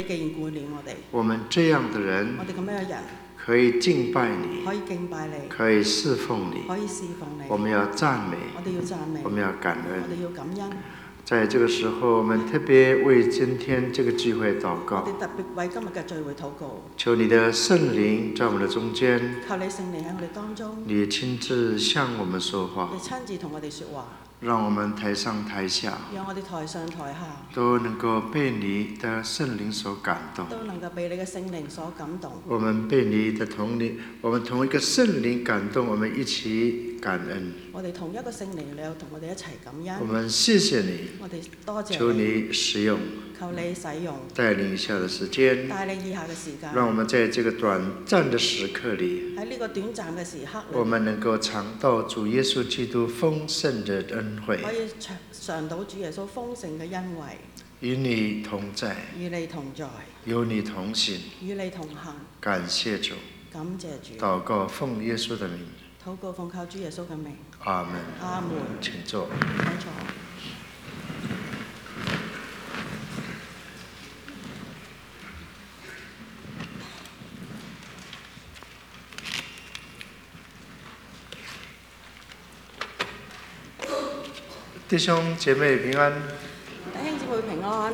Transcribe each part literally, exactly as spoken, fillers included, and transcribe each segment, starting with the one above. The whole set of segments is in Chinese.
既然顧念我哋， 我們這樣的人我哋咁樣嘅人可以敬拜你， 可以敬拜你， 可以侍奉你， 可以侍奉你。 我們要讚美， 我哋要讚美， 我們要感我恩。 哋要感恩。 在這個時候，我們特別為今天這個聚會禱告， 我哋特別為今日嘅聚會禱告， 求你的聖靈在我們的中間， 求你聖靈喺我哋當中， 你親自向我們說話， 你親自同我哋說話， 讓我們台上台下讓我哋台上台下都能夠被你的聖靈所感動， 都能夠被你嘅聖靈所感動。 我們被你的同靈，我們同一個聖靈感動，我們一起感恩。 我哋同一個聖靈，你有同我哋一齊感恩。 我們謝謝你， 我哋多謝你， 求你使用， 求你使用， 帶領以下的時間， 帶領以下嘅時間， 讓我們在這個短暫的時刻裏， 喺呢個短暫嘅時刻裏， 我們能夠嘗到主耶穌基督豐盛的恩惠， 可以嘗嘗到主耶穌豐盛嘅恩惠， 與你同在， 與你同在， 與你同行， 與你同行。 感謝主， 感謝主。 禱告奉耶穌的名， 禱告奉靠主耶穌嘅名。 阿門。 阿門。 請坐。 請坐。 弟兄姐妹平安。 弟兄姊妹平安。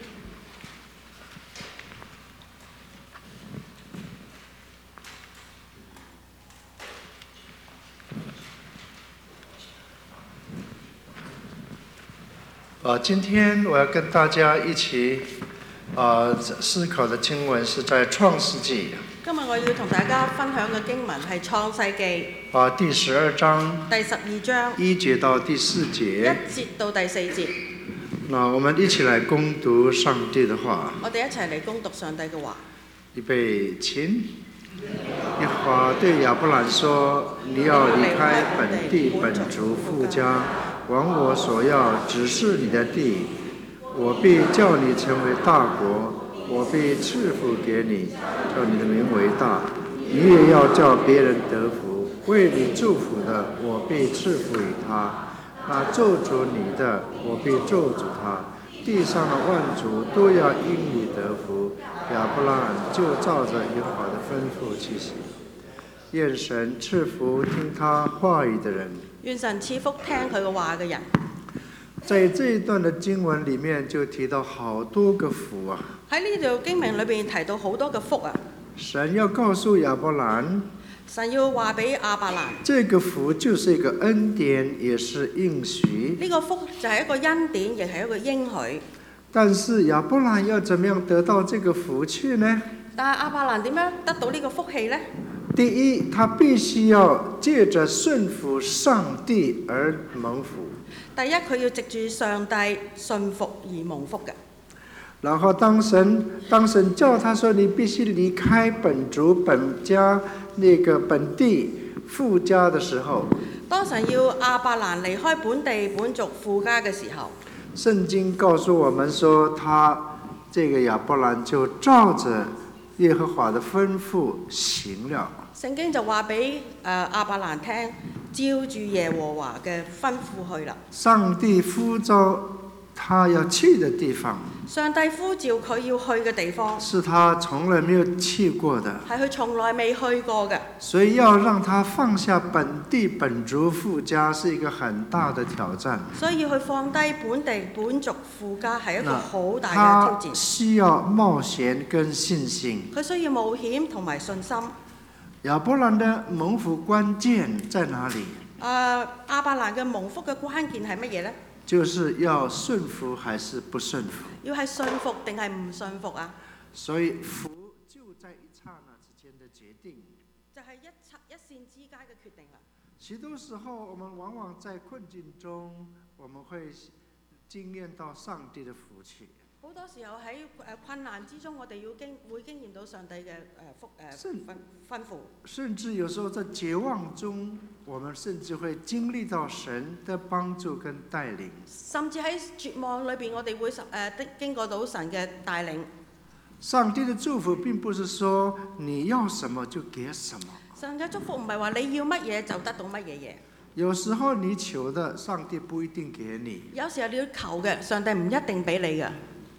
啊，今天我要跟大家一起啊思考的經文是在創世紀。 今日我要同大家分享嘅經文係創世記啊第十二章第十二章一節到第四節， 一節到第四節。 那我們一起來攻讀上帝的話。 我哋一齊嚟攻讀上帝嘅話。 預備起。耶和華對亞伯蘭說：你要離開本地本族父家，往我所要指示你的地，我必叫你成為大國，我必賜福給你，叫你的名為大，你也要叫別人得福。為你祝福的，我必賜福於他；那咒詛你的，我必咒詛他。地上的萬族都要因你得福。亞伯蘭就照着耶和華的吩咐去行。願神賜福聽他話語的人。 願神賜福聽佢嘅話嘅人。 在這一段的經文裡面就提到好多個福啊。 喺呢條經文裏邊提到好多嘅福啊。 神要告訴亞伯蘭， 神要話俾亞伯蘭， 這個福就是一個恩典，也是應許。 呢個福就係一個恩典，亦係一個應許。 但是亞伯蘭要怎麼樣得到這個福氣呢？ 但係亞伯蘭點樣得到呢個福氣呢？ 第一，他必須要借着順服上帝而蒙福。 第一，佢要藉住上帝順服而蒙福嘅。 然後當神當神叫他說你必須離開本族本家那個本地父家的時候， 當神要亞伯蘭離開本地本族父家嘅時候， 聖經告訴我們說，他這個亞伯蘭就照着耶和華的吩咐行了。 聖經就話俾誒亞伯蘭聽，照住耶和華嘅吩咐去啦。 上帝呼召他要去的地方， 上帝呼召佢要去嘅地方， 是他從來沒有去過的， 係佢從來未去過嘅。 所以要讓他放下本地本族父家是一個很大的挑戰。 所以要去放低本地本族父家係一個好大嘅挑戰。 他需要冒險跟信心。 佢需要冒險同埋信心。 亞伯蘭的蒙福關鍵在哪裡？ 誒亞伯蘭嘅蒙福嘅關鍵係乜嘢呢？ 就是要順服還是不順服？ 要係信服定係唔信服啊？ 所以福就在一剎那之間的決定， 就係一剎一線之間嘅決定啦。 許多時候，我們往往在困境中，我們會經驗到上帝的福氣。 好多時候喺誒困難之中，我哋要經會經驗到上帝嘅誒福誒吩吩咐。 甚至有時候在絕望中，我們甚至會經歷到神的幫助跟帶領。 甚至喺絕望裏邊，我哋會誒的經過到神嘅帶領。 上帝的祝福並不是說你要什麼就給什麼。 神嘅祝福唔係話你要乜嘢就得到乜嘢嘢。 有時候你求的，上帝不一定給你。 有時候你要求嘅，上帝唔一定俾你嘅。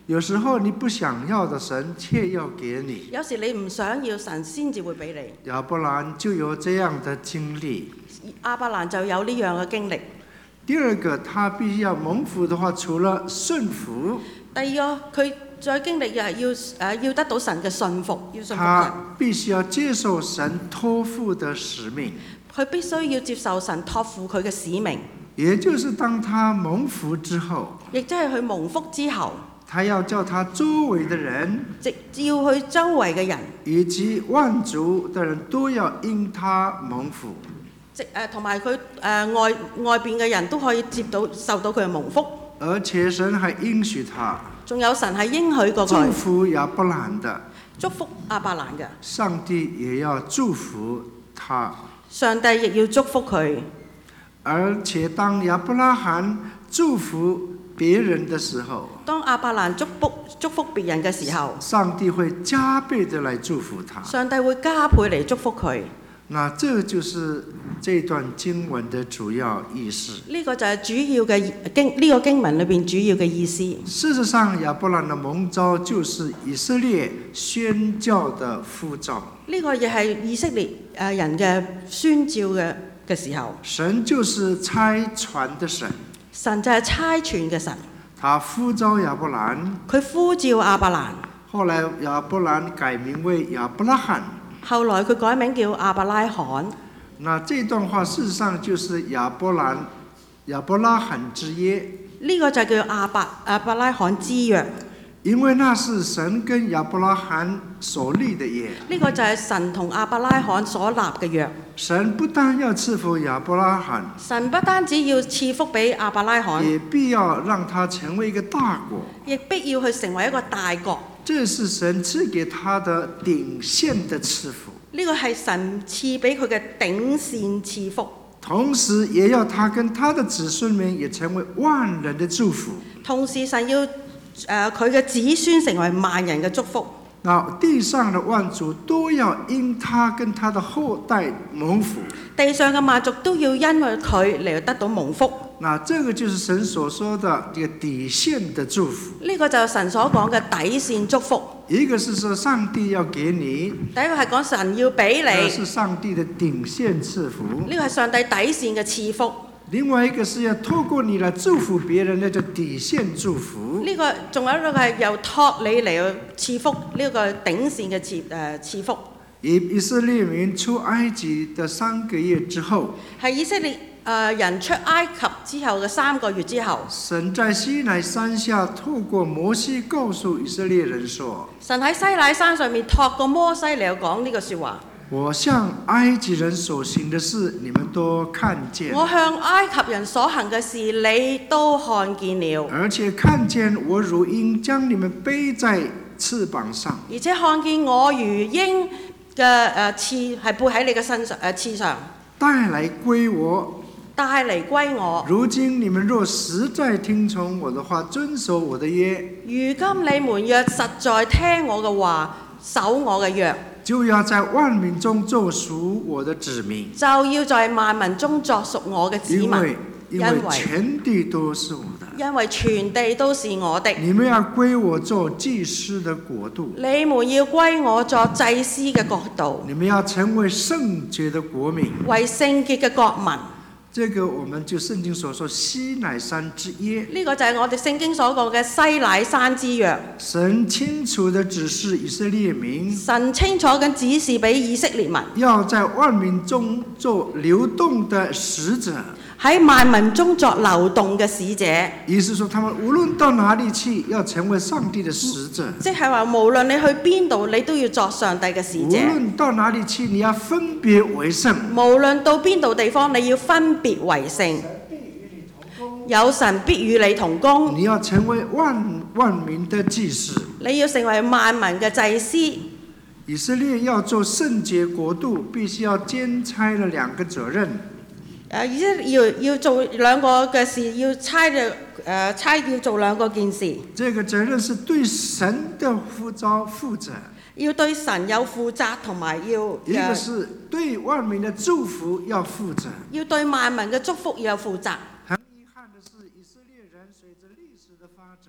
有時候你不想要的神卻要給你。 有時你唔想要，神先至會俾你。 亞伯蘭就有這樣的經歷。 亞伯蘭就有呢樣嘅經歷。 第二個，他必須要蒙福的話，除了順服， 第二個佢再經歷又係要誒要得到神嘅信服，要信服神。 他必須要接受神託付的使命。 佢必須要接受神託付佢嘅使命。 也就是當他蒙福之後， 亦即係佢蒙福之後， 他要叫他周圍的人， 直要佢周圍嘅人， 以及萬族的人都要因他蒙福。 即誒同埋佢誒外外邊嘅人都可以接到受到佢嘅蒙福。 而且神還應許他， 仲有神係應許過佢， 祝福亞伯蘭的， 祝福亞伯蘭嘅。 上帝也要祝福他。 上帝亦要祝福佢。 而且當亞伯拉罕祝福別人的時候， 當亞伯蘭祝福祝福別人嘅時候， 上帝會加倍的來祝福他。 上帝會加倍嚟祝福佢。 那這就是這段經文的主要意思。 呢個就係主要嘅經呢個經文裏邊主要嘅意思。 事實上，亞伯蘭的蒙召就是以色列宣教的呼召。 呢個亦係以色列誒人嘅宣召嘅嘅時候。 神就是差傳的神。 神就係差傳嘅神。 他呼召亞伯蘭， 佢呼召亞伯蘭。 後來亞伯蘭改名為亞伯拉罕。 後來佢改名叫亞伯拉罕。 那這段話事實上就是亞伯蘭、亞伯拉罕之約。 呢個就叫亞伯亞伯拉罕之約。 因為那是神跟亞伯拉罕所立的約。 呢個就係神同亞伯拉罕所立嘅約。 神不但要賜福亞伯拉罕， 神不單止要賜福俾亞伯拉罕， 也必要讓他成為一個大國， 亦必要去成為一個大國。 這是神賜給他的頂線的賜福。 呢個係神賜俾佢嘅頂線賜福。 同時也要他跟他的子孫們也成為萬人的祝福。 同時神要誒佢嘅子孫成為萬人嘅祝福。 那地上的萬族都要因他跟他的後代蒙福。 地上嘅萬族都要因為佢嚟得到蒙福。 那這個就是神所說的這個底線的祝福。 呢個就係神所講嘅底線祝福。 一個是說上帝要給你， 第一個係講神要俾你， 這是上帝的頂線賜福。 呢個係上帝底線嘅賜福。 另外一個是要透過你來祝福別人，那叫底線祝福。 呢個仲有一個係由託你嚟去賜福，呢個頂線嘅賜誒賜福。 以以色列民出埃及的三個月之後， 係以色列誒人出埃及之後嘅三個月之後， 神在西乃山下透過摩西告訴以色列人說： 神喺西乃山上面託過摩西嚟講呢個説話。 我向埃及人所行的事，你們都看見。 我向埃及人所行嘅事，你都看見了。 而且看見我如鷹將你們背在翅膀上。 而且看見我如鷹嘅誒翅係背喺你嘅身上誒翅上， 帶來歸我。 帶嚟歸我。 如今你們若實在聽從我的話，遵守我的約， 如今你們若實在聽我嘅話，守我嘅約， 就要在萬民中做屬我的子民。 就要在萬民中作屬我嘅子民。 因為因為全地都是我的。 因為全地都是我的。 你們要歸我做祭司的國度。 你們要歸我作祭司嘅國度。 你們要成為聖潔的國民。 為聖潔嘅國民。 這個我們就聖經所說西乃山之約。 呢個就係我哋聖經所講嘅西乃山之約。 神清楚地指示以色列民。 神清楚咁指示俾以色列民。 要在萬民中做流動的使者。 喺萬民中作流動嘅使者。 意思說，他們無論到哪裡去，要成為上帝的使者。 即係話，無論你去邊度，你都要作上帝嘅使者。 無論到哪裡去，你要分別為聖。 無論到邊度地方，你要分別為聖。有神必與你同工。 你要成為萬萬民的祭司。 你要成為萬民嘅祭司。 以色列要做聖潔國度，必須要兼差了兩個責任。 誒，而且要要做兩個嘅事，要差嘅誒差要做兩個件事。 這個責任是對神的呼召負責。 要對神有負責，同埋要一個是對萬民的祝福要負責。 要對萬民嘅祝福要有負責。 很遺憾的是，以色列人隨着歷史的發展， 好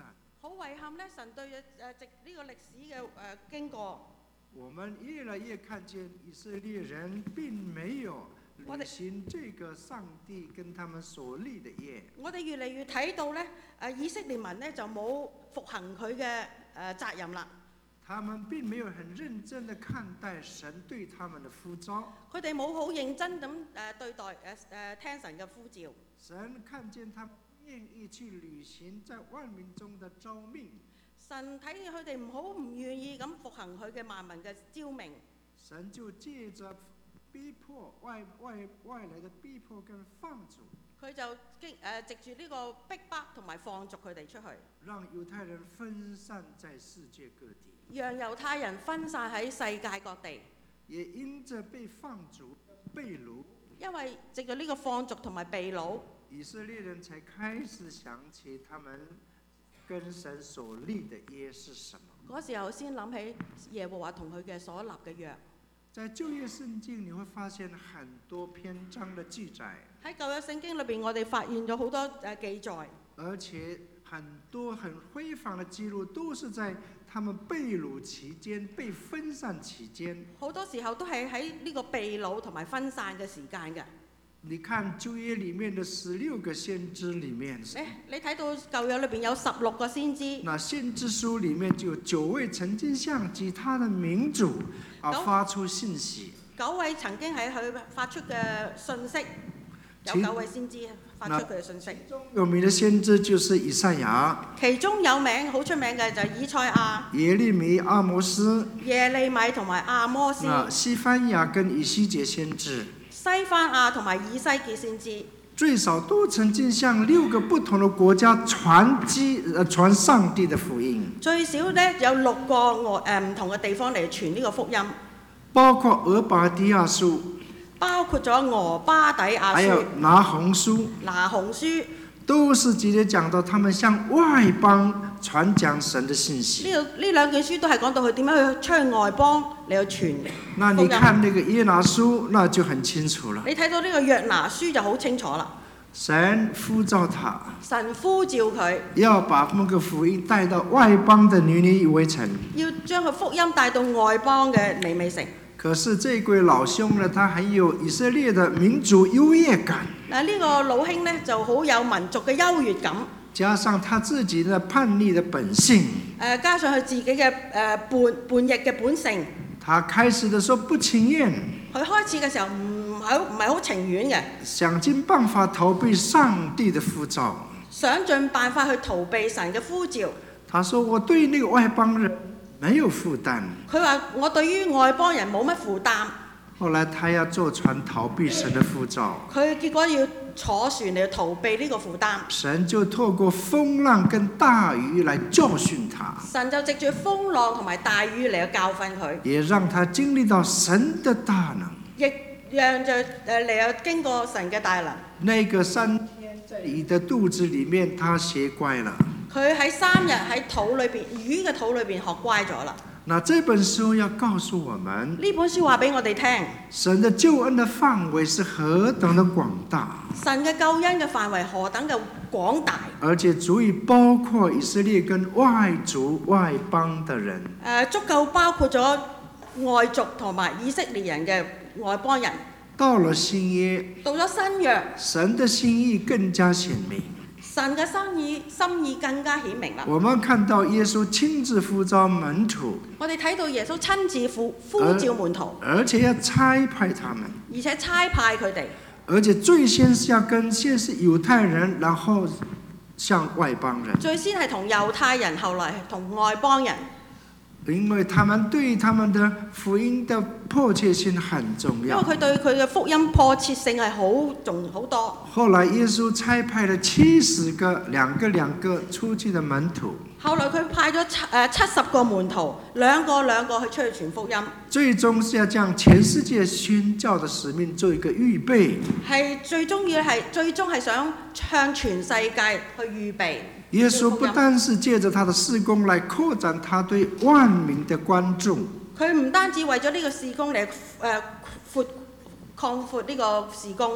好遺憾咧，神對誒藉呢個歷史嘅誒經過， 我們越來越看見以色列人並沒有履行這個上帝跟他們所立的約。 我哋越嚟越睇到咧，誒以色列民咧就冇服行佢嘅誒責任啦。 他們並沒有很認真地看待神對他們的呼召。 佢哋冇好認真咁誒對待誒誒聽神嘅呼召。 神看見他們願意去履行在萬民中的召命。 神睇見佢哋唔好唔願意咁服行佢嘅萬民嘅召命。 神就借着逼迫外外外來的逼迫跟放逐。 佢就經誒藉住呢個逼迫同埋放逐佢哋出去。 讓猶太人分散在世界各地。 讓猶太人分散喺世界各地。 也因着被放逐、被擄。 因為藉住呢個放逐同埋被擄， 以色列人才開始想起他們跟神所立的約是什麼。 嗰時候先諗起耶和華同佢嘅所立嘅約。 在舊約聖經你會發現很多篇章的記載。 喺舊約聖經裏邊，我哋發現咗好多誒記載。 而且很多很輝煌的記錄都是在他們被擄期間、被分散期間。 好多時候都係喺呢個被擄同埋分散嘅時間嘅。 你看舊約裡面的十六個先知裡面， 誒，你睇到舊約裏邊有十六個先知。 那先知書裡面就有九位曾經向其他的民族啊發出信息。 九位曾經喺佢發出嘅信息，有九位先知發出佢嘅信息。 有名的先知就是以賽亞。 其中有名好出名嘅就係以賽亞、 耶利米、阿摩斯、 耶利米同埋阿摩斯。 西番亞跟以西結先知。 西番亞同埋以西結先知。 最少都曾經向六個不同的國家傳基呃傳上帝的福音。 最少呢有六個誒唔同嘅地方嚟傳呢個福音。 包括俄巴底亞書。 包括咗俄巴底亞書。 還有拿鴻書。 拿鴻書。 都是直接講到他們向外邦傳講神的信息。 呢呢兩卷書都係講到佢點樣去出去外邦嚟去傳。 那你看那個約拿書，那就很清楚了。 你睇到呢個約拿書就好清楚啦。 神呼召他。 神呼召佢。 要把那個福音帶到外邦的尼尼微城。 要將佢福音帶到外邦嘅尼微城。 可是這位老兄呢，他很有以色列的民族優越感。 嗱，呢個老兄呢就好有民族嘅優越感， 加上他自己的叛逆的本性。 誒，加上佢自己嘅誒叛叛逆嘅本性。 他開始的時候不情願。 佢開始嘅時候唔係唔係好情願嘅。 想盡辦法逃避上帝的呼召。 想盡辦法去逃避神嘅呼召。 他說：我對那個外邦人沒有負擔。 佢話：我對於外邦人冇乜負擔。 後來他要坐船逃避神的呼召。 佢結果要坐船嚟逃避呢個負擔。 神就透過風浪跟大魚來教訓他。 神就藉住風浪同埋大魚嚟教訓佢。 也讓他經歷到神的大能。 亦讓就誒嚟經過神嘅大能。 那個三天在魚的肚子裡面，他學乖了。 佢喺三日喺肚裏邊，魚嘅肚裏邊學乖咗啦。 那這本書要告訴我們， 呢本書話俾我哋聽， 神的救恩的範圍是何等的廣大。 神嘅救恩嘅範圍何等嘅廣大， 而且足以包括以色列跟外族外邦的人。 誒，足夠包括咗外族同埋以色列人嘅外邦人。 到了新約， 到咗新約， 神的心意更加顯明。 神嘅心意心意更加顯明啦。 我們看到耶穌親自呼召門徒， 我哋睇到耶穌親自呼呼召門徒， 而且要差派他們， 而且差派佢哋， 而且最先是要跟先是猶太人，然後向外邦人。 最先係同猶太人，後來同外邦人。 因為他們對他們的福音的迫切性很重要。 因為佢對佢嘅福音迫切性係好重好多。 後來耶穌差派了七十個兩個兩個出去的門徒。 後來佢派咗七誒七十個門徒，兩個兩個去出去傳福音。 最終是要將全世界宣教的使命做一個預備。 係最終要係最終係想向全世界去預備。 耶穌不單是借着他的事工來擴展他對萬民的關注， 佢唔單止為咗呢個事工嚟誒闊擴闊呢個事工，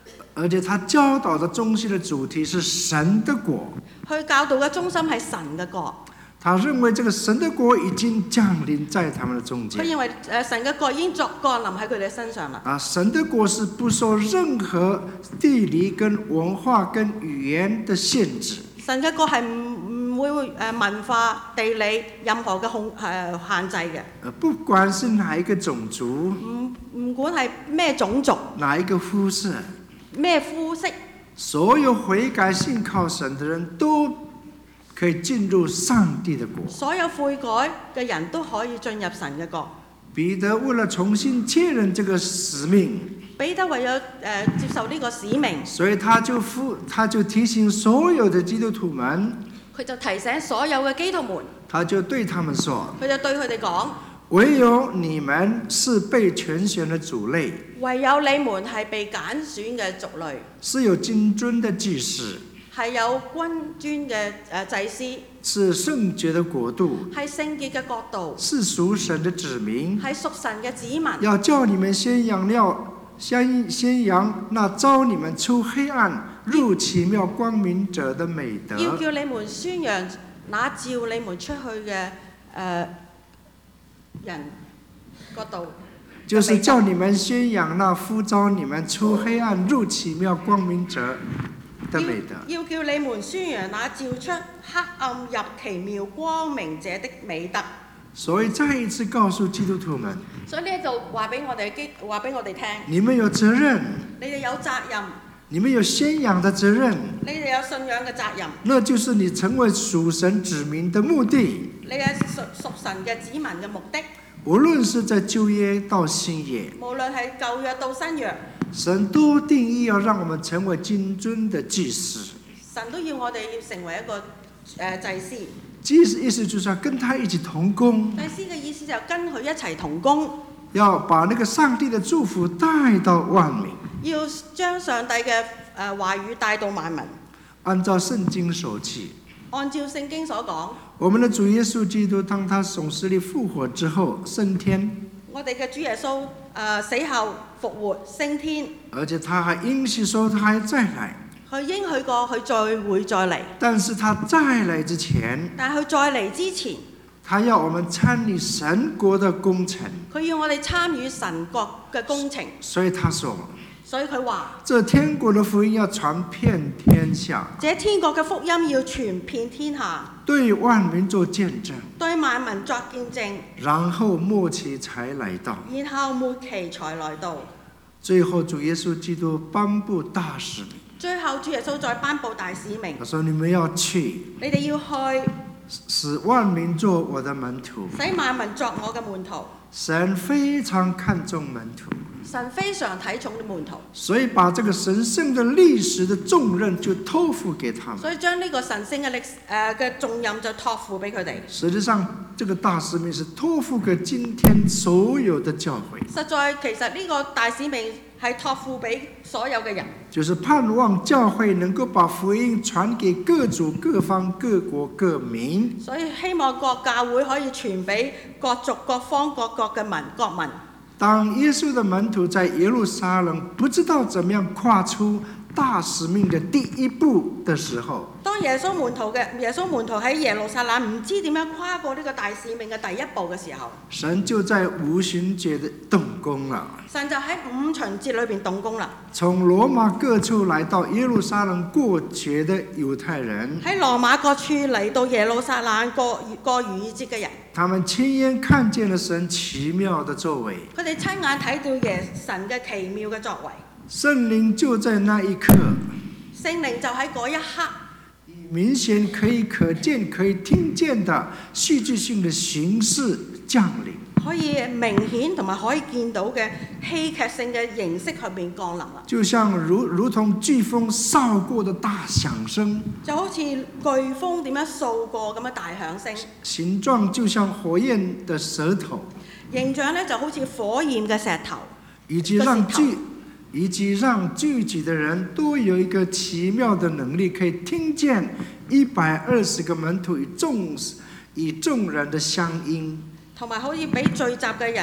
而且他教導的中心的主題是神的國。 佢教導嘅中心係神嘅國。 他認為這個神的國已經降臨在他們的中間。 佢認為誒神嘅國已經作降臨喺佢哋身上啦。 啊，神的國是不受任何地理跟文化跟語言的限制。 神嘅國係唔唔會誒文化、地理任何嘅控誒限制嘅。 不管是哪一個種族， 唔唔管係咩種族， 哪一個膚色， 咩膚色， 所有悔改信靠神的人都可以進入上帝的國。 所有悔改嘅人都可以進入神嘅國。 彼得為了重新確認這個使命， 彼得為咗誒、呃、接受呢個使命， 所以他就呼他就提醒所有的基督徒們， 佢就提醒所有嘅基督們， 他就對他們說， 佢就對佢哋講： 唯有你們是被揀選的族類， 唯有你們係被揀選嘅族類， 是有君尊的祭司， 係有君尊嘅誒祭司， 是聖潔的國度， 係聖潔嘅國度， 是屬神的子民， 係屬神嘅子民， 要叫你們宣揚了宣宣揚那召你們出黑暗入奇妙光明者的美德。 要叫你們宣揚那召你們出去嘅誒、呃、人嗰度。 就是叫你們宣揚那呼召你們出黑暗入奇妙光明者的美德。 要, 要叫你們宣揚那召出黑暗入奇妙光明者的美德。 所以再一次告訴基督徒們， 所以呢就話俾我哋基話俾我哋聽， 你們有責任， 你哋有責任， 你們有宣揚的責任， 你哋有信仰嘅責任， 那就是你成為屬神子民的目的。 你係屬屬神嘅子民嘅目的。 無論是在舊約到新約， 無論係舊約到新約， 神都定義要讓我們成為君尊的祭司。 神都要我哋要成為一個誒、呃、祭司。 祭司意思就是要跟他一起同工。 祭司嘅意思就跟佢一齊同工， 要把那個上帝的祝福帶到萬民， 要將上帝嘅誒話語帶到萬民。 按照聖經所記， 按照聖經所講， 我們的主耶穌基督當他從死裏復活之後升天， 我哋嘅主耶穌誒、呃、死後復活升天， 而且他還應許說他還再來。 佢應許過佢再會再嚟， 但是他再來之前， 但係佢再嚟之前， 他要我們參與神國的工程， 佢要我哋參與神國嘅工程。 所以他說， 所以佢話， 這天國的福音要傳遍天下， 這天國嘅福音要傳遍天下， 對萬民做見證， 對萬民作見證， 然後末期才來到， 然後末期才來到， 最後主耶穌基督頒布大使命。 最後主耶穌再頒布大使命， 他說你們要去， 你哋要去， 使萬民做我的門徒， 使萬民作我嘅門徒。 神非常看重門徒， 神非常睇重啲門徒， 所以把這個神聖的歷史的重任就託付給他們。 所以將呢個神聖嘅歷誒嘅重任就託付俾佢哋。 實際上，這個大使命是託付給今天所有的教會。 實在其實呢個大使命係託付俾所有嘅人， 就是盼望教會能夠把福音傳給各族、各方、各國、各民。 所以希望各教會可以傳俾各族、各方、各國嘅民、國民。 當耶穌的門徒在耶路撒冷不知道怎麼樣跨出大使命的第一步的時候， 當耶穌門徒嘅耶穌門徒喺耶路撒冷唔知點樣跨過呢個大使命嘅第一步嘅時候， 神就在五旬節的動工了。 神就喺五旬節裏邊動工啦。 從羅馬各處來到耶路撒冷過節的猶太人， 喺羅馬各處嚟到耶路撒冷過過逾越節嘅人， 他們親眼看見了神奇妙的作為， 佢哋親眼睇到耶神嘅奇妙嘅作為。 聖靈就在那一刻， 聖靈就喺嗰一刻， 明顯可以可見、可以聽見的戲劇性的形式降臨， 可以明顯同埋可以見到嘅戲劇性嘅形式入面降臨啦。 就像如如同颶風掃過的大響聲， 就好似颶風點樣掃過咁樣大響聲， 形狀就像火焰的舌頭， 形象咧就好似火焰嘅石頭， 以及讓聚以及讓聚集的人都有一個奇妙的能力，可以聽見一百二十個門徒與眾與眾人的鄉音， 同埋可以俾聚集嘅人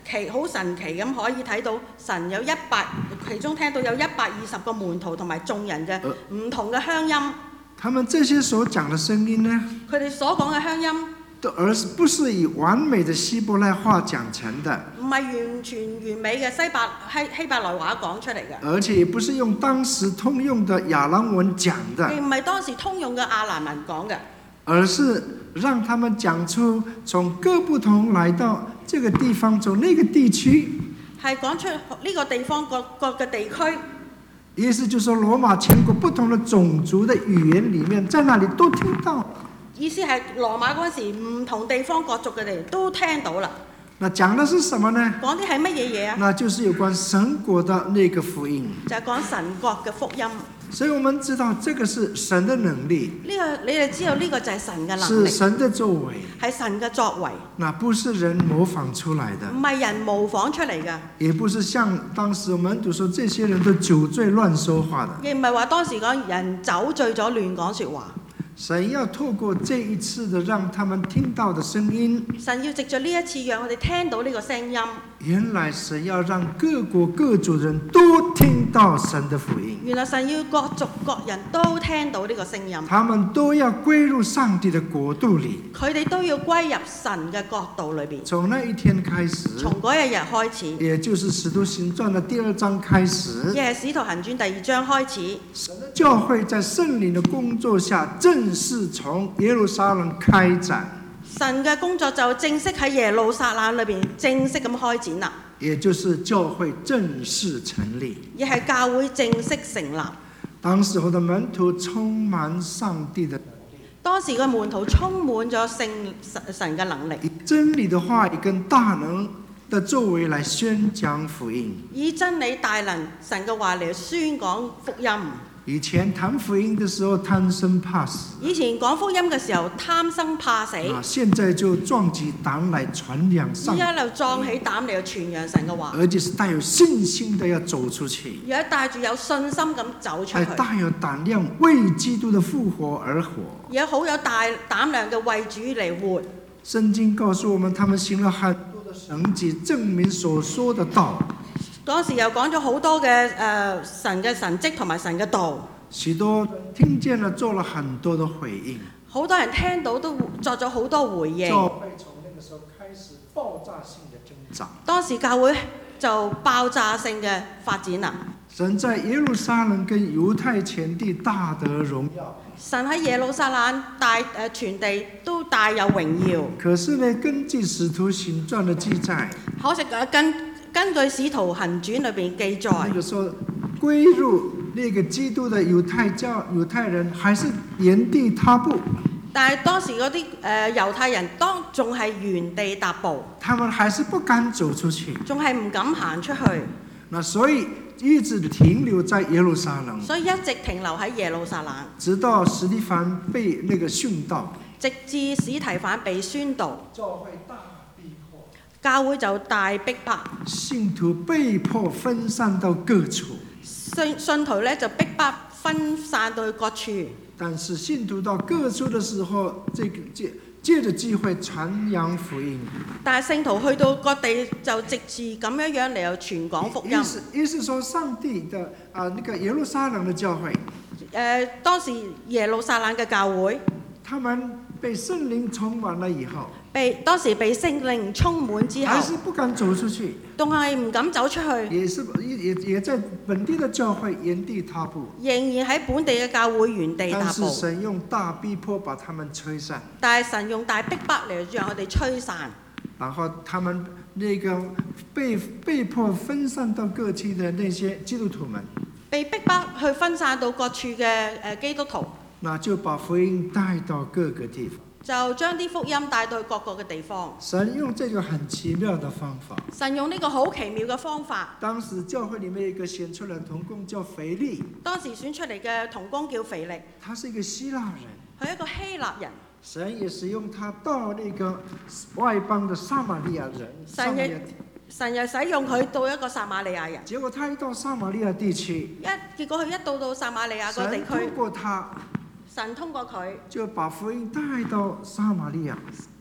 奇好神奇咁可以睇到神有一百，其中聽到有一百二十個門徒同埋眾人嘅唔同嘅鄉音。 他們這些所講的聲音呢， 佢哋所講嘅鄉音， 都而是不是以完美的希伯來話講成的， 唔係完全完美嘅西伯希希伯來話講出嚟嘅， 而且也不是用當時通用的亞蘭文講的， 亦唔係當時通用嘅亞蘭文講嘅， 而是讓他們講出從各不同來到這個地方，從那個地區， 係講出呢個地方各各嘅地區。 意思就是說羅馬全國不同的種族的語言裡面，在那裡都聽到。 意思係羅馬嗰陣時唔同地方各族嘅人都聽到啦。 那講的是什麼呢？ 講啲係乜嘢嘢啊？ 那就是有關神國的那個福音。 就係講神國嘅福音。 所以我們知道這個是神的能力。 呢、這個你哋知道呢個就係神嘅能力。 是神的作為。 係神嘅作為。 那不是人模仿出來的。 唔係人模仿出嚟嘅。 也不是像當時我們讀說這些人都酒醉亂說話的。 亦唔係話當時講人酒醉咗亂講説話。 神要透過這一次的讓他們聽到的聲音， 神要藉着呢一次讓我哋聽到呢個聲音。 原來神要讓各國各族人都聽到神的福音。 原來神要各族各人都聽到呢個聲音。 他們都要歸入上帝的國度裡。 佢哋都要歸入神嘅國度裏邊。 從那一天開始， 從嗰一日開始， 也就是使徒行傳的第二章開始， 亦係使徒行傳第二章開始。 神的教會在聖靈的工作下，正式從耶路撒冷開展。 神嘅工作就正式喺耶路撒冷裏邊正式咁開展啦。 也就是教會正式成立。 亦係教會正式成立。 當時候的門徒充滿上帝的能力。 當時嘅門徒充滿咗聖神嘅能力。 以真理的話語跟大能的作為來宣講福音。 以真理大能神嘅話嚟宣講福音。 以前談福音的時候貪生怕死。 以前講福音嘅時候貪生怕死。 啊，現在就壯起膽來傳揚上帝。 而家就壯起膽嚟傳揚神嘅話。 而且是帶有信心的要走出去。 而家帶住有信心咁走出去。 係帶有膽量為基督的復活而活。 而家好有大膽量嘅為主嚟活。 聖經告訴我們，他們行了很多的神蹟，證明所說的道。 當時又講咗好多嘅誒、呃、神嘅神蹟同埋神嘅道， 許多聽見了，做了很多的回應。 好多人聽到都作咗好多回應。 教會從那個時候開始爆炸性的增長。 當時教會就爆炸性嘅發展啦。 神在耶路撒冷跟猶太全地大得榮耀。 神喺耶路撒冷大誒、呃、全地都大有榮耀。 可是呢，根據使徒行傳的記載， 可惜嘅根。根據《使徒行傳》裏邊記載， 那個時候歸入那個基督的猶太教猶太人，還是原地踏步。 但係當時嗰啲誒猶太人，當仲係原地踏步， 他們還是不敢走出去， 仲係唔敢行出去。 那所以一直停留在耶路撒冷， 所以一直停留喺耶路撒冷， 直到司提反被那個殉道， 直至司提反被宣道。 教會大教會就大逼迫， 信徒被迫分散到各處， 信信徒咧就逼迫分散到各處。 但是信徒到各處的時候，這個借借着機會傳揚福音。 但係聖徒去到各地就直至咁樣樣嚟有傳講福音。 意思意思說，上帝的啊，那個耶路撒冷的教會， 誒、呃、當時耶路撒冷嘅教會， 他們被聖靈充滿了以後。 被當時被聖靈充滿之後， 還是不敢走出去， 仲係唔敢走出去， 也是也也在本地的教會原地踏步， 仍然喺本地嘅教會原地踏步。 但是神用大逼迫把他們吹散， 但係神用大逼迫嚟讓我哋吹散， 然後他們那個被被迫分散到各區的那些基督徒們， 被逼迫去分散到各處嘅誒基督徒， 那就把福音帶到各個地方。 就將啲福音帶到去各個嘅地方。 神用這個很奇妙的方法。 神用呢個好奇妙嘅方法。 當時教會裡面有一個選出來同工叫腓力。 當時選出嚟嘅同工叫腓力。 他是一個希臘人。 佢係一個希臘人。 神也使用他到那個外邦的撒瑪利亞人。 神亦神又使用佢到一個撒瑪利亞人。 結果他一到撒瑪利亞地區。 一結果佢一到到撒瑪利亞個地區。 神通過他。 神通過佢， 就把福音帶到撒瑪利亞，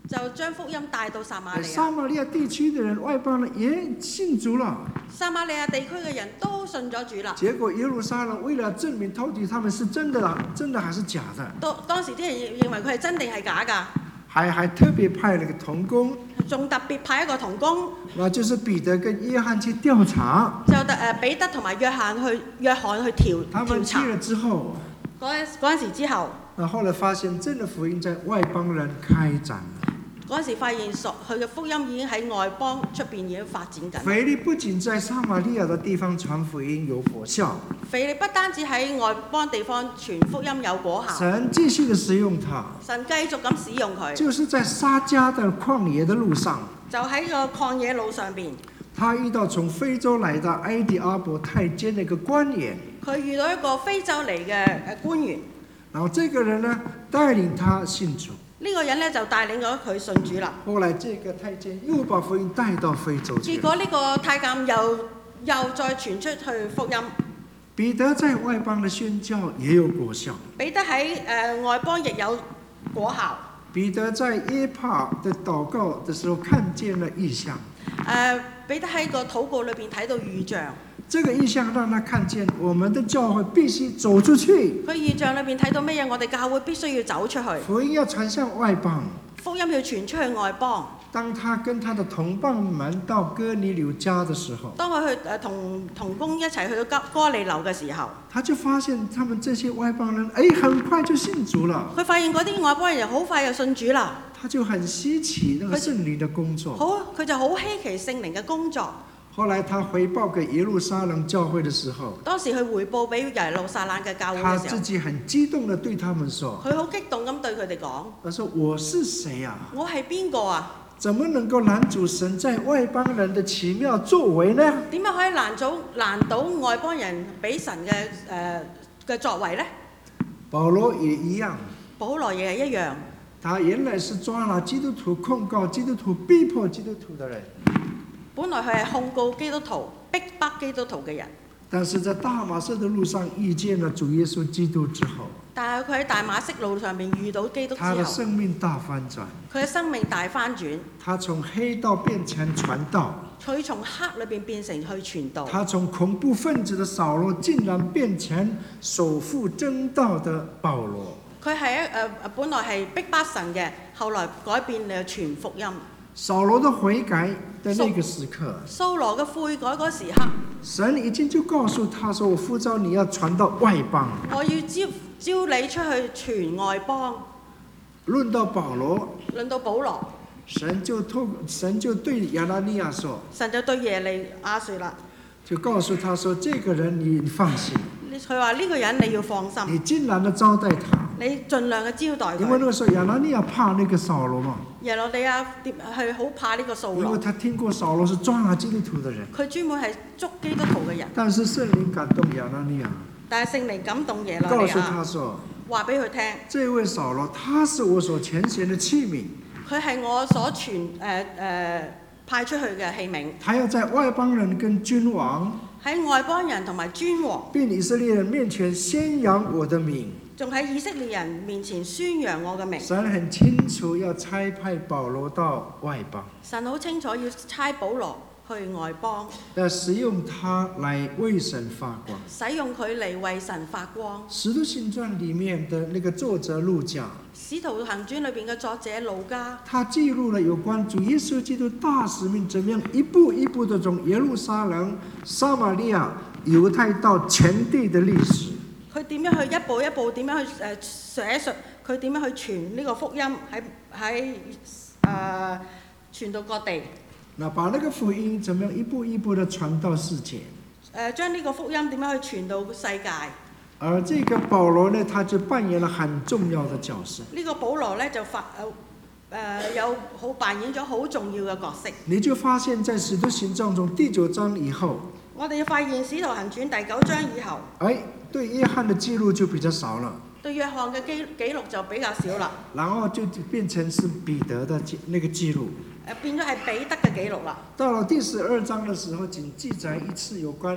就將福音帶到撒瑪利亞。 撒瑪利亞地區的人，外邦人也信主了。 撒瑪利亞地區嘅人都信咗主啦。 結果耶路撒冷為了證明到底他們是真的，真的還是假的， 當當時啲人認為佢係真定係假㗎， 還還特別派了個同工， 仲特別派一個同工， 那就是彼得跟約翰去調查。 就誒、呃、彼得同埋約翰去約翰去調他們調查。 去了之後， 嗰嗰陣時之後， 那後來發現真的福音在外邦人開展了。 嗰陣時發現所佢嘅福音已經喺外邦出邊已經發展緊。 腓力不僅在撒瑪利亞的地方傳福音有果效， 腓力不單止喺外邦地方傳福音有果效， 神繼續的使用他， 神繼續咁使用佢， 就是在撒迦的曠野的路上， 就喺個曠野路上邊， 他遇到從非洲來的埃迪阿伯太監的一個官員， 佢遇到一個非洲嚟嘅誒官員， 然後這個人呢帶領他信主。 呢、這個人咧就帶領咗佢信主啦。 後來這個太監又把福音帶到非洲去。 結果呢個太監又又再傳出去福音。 彼得在外邦的宣教也有果效。 彼得喺誒、呃、外邦亦有果效。 彼得在耶帕的禱告的時候看見了異象。 誒、呃，彼得喺個禱告裏邊睇到異象。 這個異象讓他看見我們的教會必須走出去。 佢異象裏邊睇到乜嘢？我哋教會必須要走出去。 福音要傳向外邦。 福音要傳出去外邦。 當他跟他的同伴們到哥尼流家的時候， 當佢去誒同同工一齊去到哥尼流嘅時候， 他就發現他們這些外邦人，哎，很快就信主了。 佢發現嗰啲外邦人好快就信主啦。 他就很稀奇那個聖靈的工作。 好，佢就好稀奇聖靈嘅工作。 後來他回報給耶路撒冷教會的時候， 當時佢回報俾耶路撒冷嘅教會嘅時候， 他自己很激動地對他們說： 佢好激動咁對佢哋講， 他說我是誰啊？ 我係邊個啊？ 怎麼能夠攔阻神在外邦人的奇妙作為呢？ 點樣可以攔阻攔倒外邦人俾神嘅誒嘅作為呢？ 保羅也一樣。 保羅也係一樣。 他原來是抓拿基督徒、控告基督徒、逼迫基督徒的人。 本來佢係控告基督徒、逼迫基督徒嘅人。 但是在大馬色的路上遇見了主耶穌基督之後， 但係佢喺大馬色路上面遇到基督之後， 他的生命大翻轉。 佢嘅生命大翻轉。 他從黑道變成傳道。 佢從黑裏邊變成去傳道。 他從恐怖分子的掃羅，竟然變成守護真道的保羅。 佢係一誒誒，本來係逼迫神嘅，後來改變嚟傳福音。 掃羅的悔改的那個時刻， 掃羅嘅悔改嗰時刻， 神已經就告訴他說：我呼召你要傳到外邦。 我要招招你出去傳外邦。 論到保羅， 論到保羅， 神就透神就對亞拿尼亞說， 神就對耶利亞說啦， 就告訴他說：這個人你放心。 佢話呢個人你要放心， 你盡量的招待他， 你盡量嘅招待佢。 因為那個時候亞拿尼亞怕那個掃羅嘛。 耶羅地亞係好怕呢個掃羅， 因為他聽過掃羅是抓拿基督徒的人。 佢專門係捉基督徒嘅人。 但是聖靈感動亞拿尼亞， 但係聖靈感動耶羅地亞， 告訴他說： 話俾佢聽， 這位掃羅他是我所揀選的器皿， 佢係我所傳誒誒派出去嘅器皿。 他要在外邦人跟君王， 喺外邦人同埋君王並以色列人面前宣揚我的名， 仲喺以色列人面前宣揚我嘅名。 神很清楚要差派保羅到外邦， 神好清楚要差保羅去外邦， 要使用他來為神發光。 使用佢嚟為神發光。 使徒行傳裡面的那個作者路加， 使徒行傳裏邊嘅作者路加， 他記錄了有關主耶穌基督大使命怎麼樣一步一步的從耶路撒冷、撒瑪利亞、猶太到全地的歷史。 佢點樣去一步一步點樣去誒寫述佢點樣去傳呢個福音喺喺誒傳到各地。 那把那個福音怎麼樣一步一步的傳到世界？ 誒將呢個福音點樣去傳到世界？ 而這個保羅呢，他就扮演了很重要的角色。 呢、這個保羅咧就發誒誒有好扮演咗好重要嘅角色。 你就發現在使徒行傳中第九章以後， 我哋發現使徒行傳第九章以後， 哎，對約翰的記錄就比較少了。 對約翰嘅記記錄就比較少啦。 然後就變成是彼得的記那個記錄。 誒變咗係彼得嘅記錄啦。 到了第十二章的時候，僅記載一次有關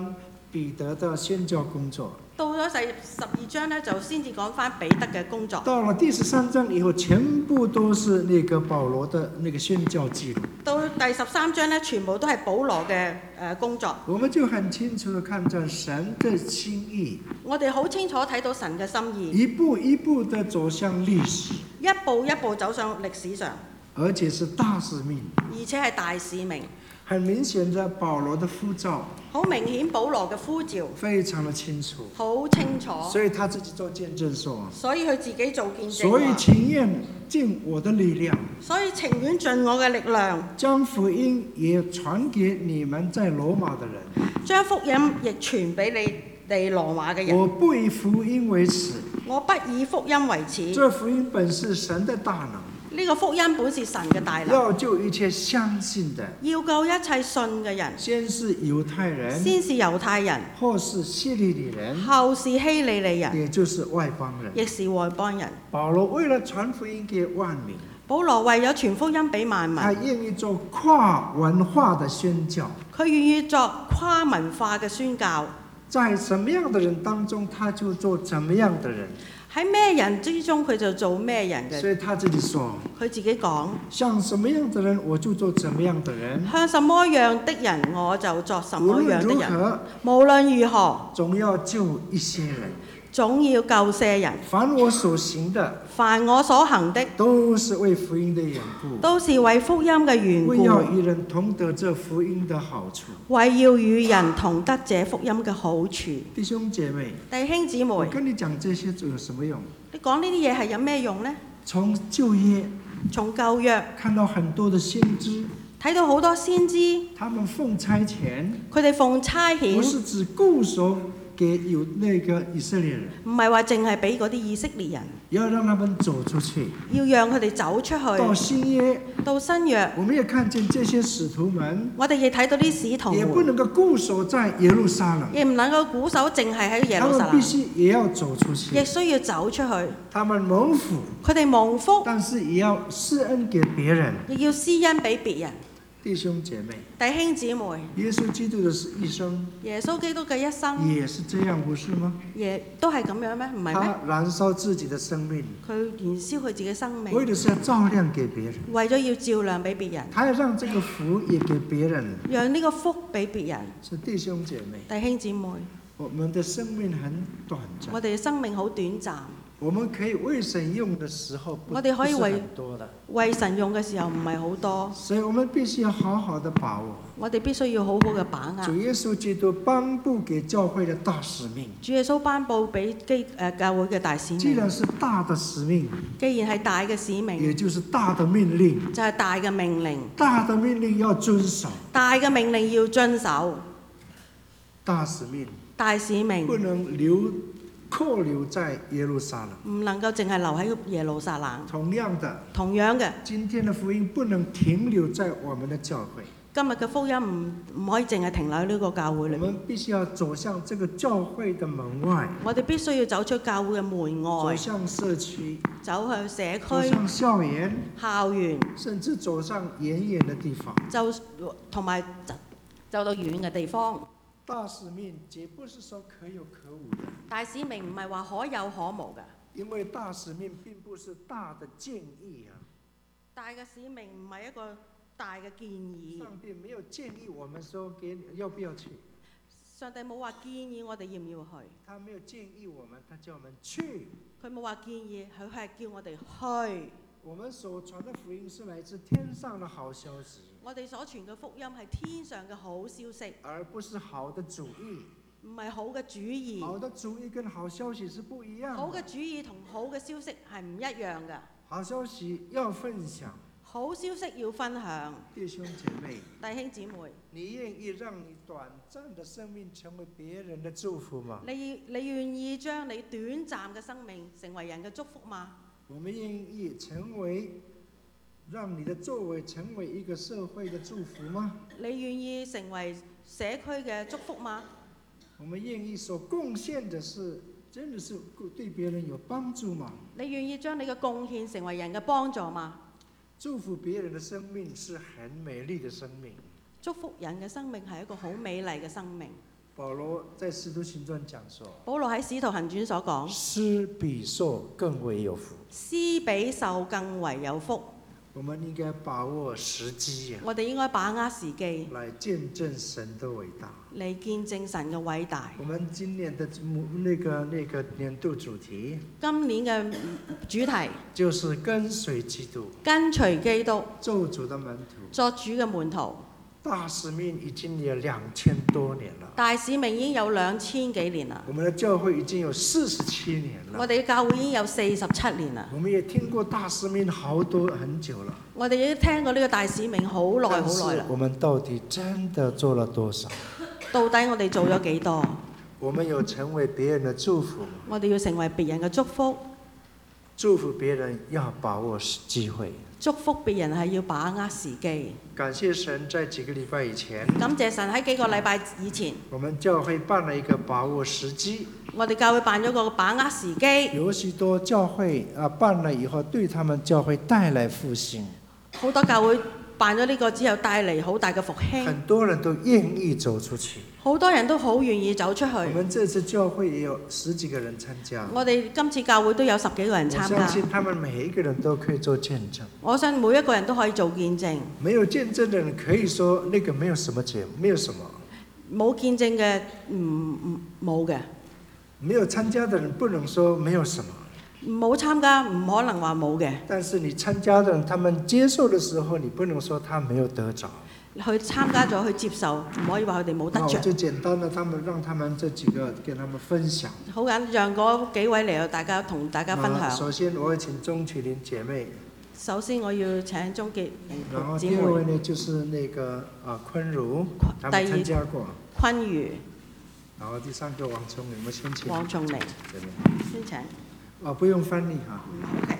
彼得的宣教工作。 到咗第十二章咧，就先至講翻彼得嘅工作。 到了第十三章以後，全部都是那個保羅的那個宣教記錄。 到第十三章咧，全部都係保羅嘅誒工作。 我們就很清楚地看見神的心意， 我哋好清楚睇到神嘅心意， 一步一步地走向歷史， 一步一步走上歷史上， 而且是大使命。 而且係大使命。 很明顯的，保羅的呼召好明顯，保羅嘅呼召非常的清楚， 好清楚， 所以他自己做見證說， 所以佢自己做見證所以話， 情願盡我的力量， 所以情願盡我嘅力量， 將福音也傳給你們在羅馬的人。 將福音亦傳俾你哋羅馬嘅人。 我不以福音為恥， 我不以福音為恥。 這福音本是神的大能， 呢個福音本是神嘅大能， 要救一切相信的， 要救一切信嘅人， 先是猶太人， 先是猶太人， 後是希利尼人， 後是希利尼人， 也就是外邦人。 亦是外邦人。 保羅為了傳福音給萬民， 保羅為咗傳福音俾萬民， 他願意做跨文化的宣教。 佢願意作跨文化嘅宣教。 在什麼樣的人當中，他就做怎麼樣的人。 喺咩人之中，佢就做咩人嘅。 所以他自己說， 佢自己講， 像什麼樣的人，我就做怎麼樣的人。 向什麼樣的人，我就作什麼樣的無論如人。 何， 無論如何， 總要救一些人。 總要救些人。 凡我所行的， 凡我所行的， 都是為福音的緣故， 都是為福音嘅緣為要故， 與人同得這福音的好處。 為要與人同得這福音嘅好處。 弟兄姐妹， 弟兄姊我妹， 跟你講這些有什麼用？ 你講呢啲嘢係有咩用呢？ 從舊約從舊約看到很多的先知， 睇到好多先知， 他們奉差遣， 佢哋奉差遣， 不是只固守給有那個以色列人， 唔係話淨係俾嗰啲以色列人， 要讓他們走出去。 要讓佢哋走出到去。 新約， 到新約， 我們也看見這些使徒們， 我哋亦睇到啲使徒也不們， 能夠固守在耶路撒冷， 亦唔能夠固守淨係喺耶他們必路撒冷， 須也要走出去亦。需要走出去。 他們蒙福， 佢哋蒙福， 但是也要施恩給別人。 亦要施恩俾別人。 弟兄姐妹， 弟兄姊妹， 耶穌基督的一生耶穌基督嘅一生， 也是這樣，不是嗎？ 亦都係咁樣咩？唔係咩？ 他燃燒自己的生命， 佢燃燒佢自己生命， 為的是要照亮給別人， 為咗要照亮俾別人， 他要讓這個福也給別人。 讓呢個福俾別人。 是弟兄姐妹， 弟兄姊妹， 我們的生命很短暫， 我哋嘅生命好短暫， 我們可以為神用的時候不， 我哋可以為不是很多的， 為神用嘅時候唔係好多， 所以我們必須要好好的把握我哋必須要好好嘅把握。 主耶穌基督頒布給教會的大使命。 主耶穌頒布俾基誒教會嘅大使命， 既然是大的使命， 既然係大嘅使也命， 就是大的命令， 就係大嘅命令， 大的命令要遵守， 大嘅命令要遵守， 大使命大使命不能留扣留在耶路撒冷。 唔能夠淨係留喺耶路撒冷。 同樣的， 同樣嘅， 今天的福音不能停留在我們的教會， 今日嘅福音唔唔可以淨係停留喺呢個教會裏面， 我們必須要走向這個教會的門外， 我哋必須要走出教會嘅門外， 走向社區， 走向社區、 走向校園， 校園， 甚至走上遠遠的地方。 就同埋走走到遠嘅地方。 大使命絕不是說可有可無的， 大使命唔係話可有可無嘅， 因為大使命並不是大的建議啊。 大嘅使命唔係一個大嘅建議。 上帝沒有建議我們說給你要不要去， 上帝冇話建議我哋要唔要去， 他沒有建議我們，他叫我們去。 佢冇話建議，佢係叫我哋去。 我們所傳的福音是來自天上的好消息， 我哋所傳嘅福音係天上嘅好消息， 而不是好的主意。 唔係好嘅主意。 好的主意跟好消息是不一樣的。 好嘅主意同好嘅消息係唔一樣嘅。 好消息要分享， 好消息要分享。 弟兄姐妹， 弟兄姊妹， 你願意讓你短暫的生命成為別人的祝福嗎？ 你你願意將你短暫嘅生命成為人嘅祝福嗎？ 我們願意成為，讓你的作為成為一個社會的祝福嗎？ 你願意成為社區嘅祝福嗎？ 我們願意所貢獻的是，真的是對別人有幫助嗎？ 你願意將你嘅貢獻成為人嘅幫助嗎？ 祝福別人的生命是很美麗的生命， 祝福人嘅生命係一個好美麗嘅生命。 保罗在《使徒行传》讲說， 保羅喺《使徒行傳》所講， 施比受更為有福。 施比受更為有福。 我們應該把握時機啊， 我哋應該把握時機， 來見證神的偉大， 嚟見證神嘅偉大。 我們今年的那個那個年度主題， 今年嘅主題就是跟隨基督， 跟隨基督， 做主的門徒。 作主嘅門徒。 大使命已經有兩千多年了， 大使命已經有兩千幾年啦。 我們的教會已經有四十七年了。 我哋嘅教會已經有四十七年啦。 我們也聽過大使命好多很久了。 我哋已經聽過呢個大使命好耐好耐啦。 我們到底真的做了多少？ 到底我哋做咗幾多？ 我們有成為別人的祝福。 我哋要成為別人嘅祝福。 祝福別人要把握機會。 祝福別人係要把握時機。 感謝神，在幾個禮拜以前， 感謝神喺幾個禮拜以前， 我們教會辦了一個把握時機。 我哋教會辦咗個把握時機。 有許多教會啊，辦了以後對他們教會帶來復興。 好多教會辦咗呢個之後帶嚟好大嘅復興。 很多人都願意走出去。 好多人都好願意走出去。 我們這次教會也有十幾個人參加。 我哋今次教會都有十幾個人參加。 我相信他們每一個人都可以做見證。 我相信每一個人都可以做見證。 沒有見證的人可以說那個沒有什麼節，沒有什麼。 冇見證嘅唔唔冇嘅。 沒有參加的人不能說沒有什麼。 冇參加唔可能話冇嘅。 但是你參加的人，他們接受的時候，你不能說他沒有得着。 去參加咗，去接受，唔可以話佢哋冇得着。 就簡單的，他們讓他們這幾個跟他們分享。 好緊，讓嗰幾位嚟到大家同大家分享。 首先，我會請鍾啟玲姐妹。 首先，我要請鍾潔玲然後姊妹。 第二位呢，就是那個啊坤如，他們參加過。 坤如。 然後第三個王聰玲，我先請。 王聰玲。先請。 哦，不用翻譯哈。 OK。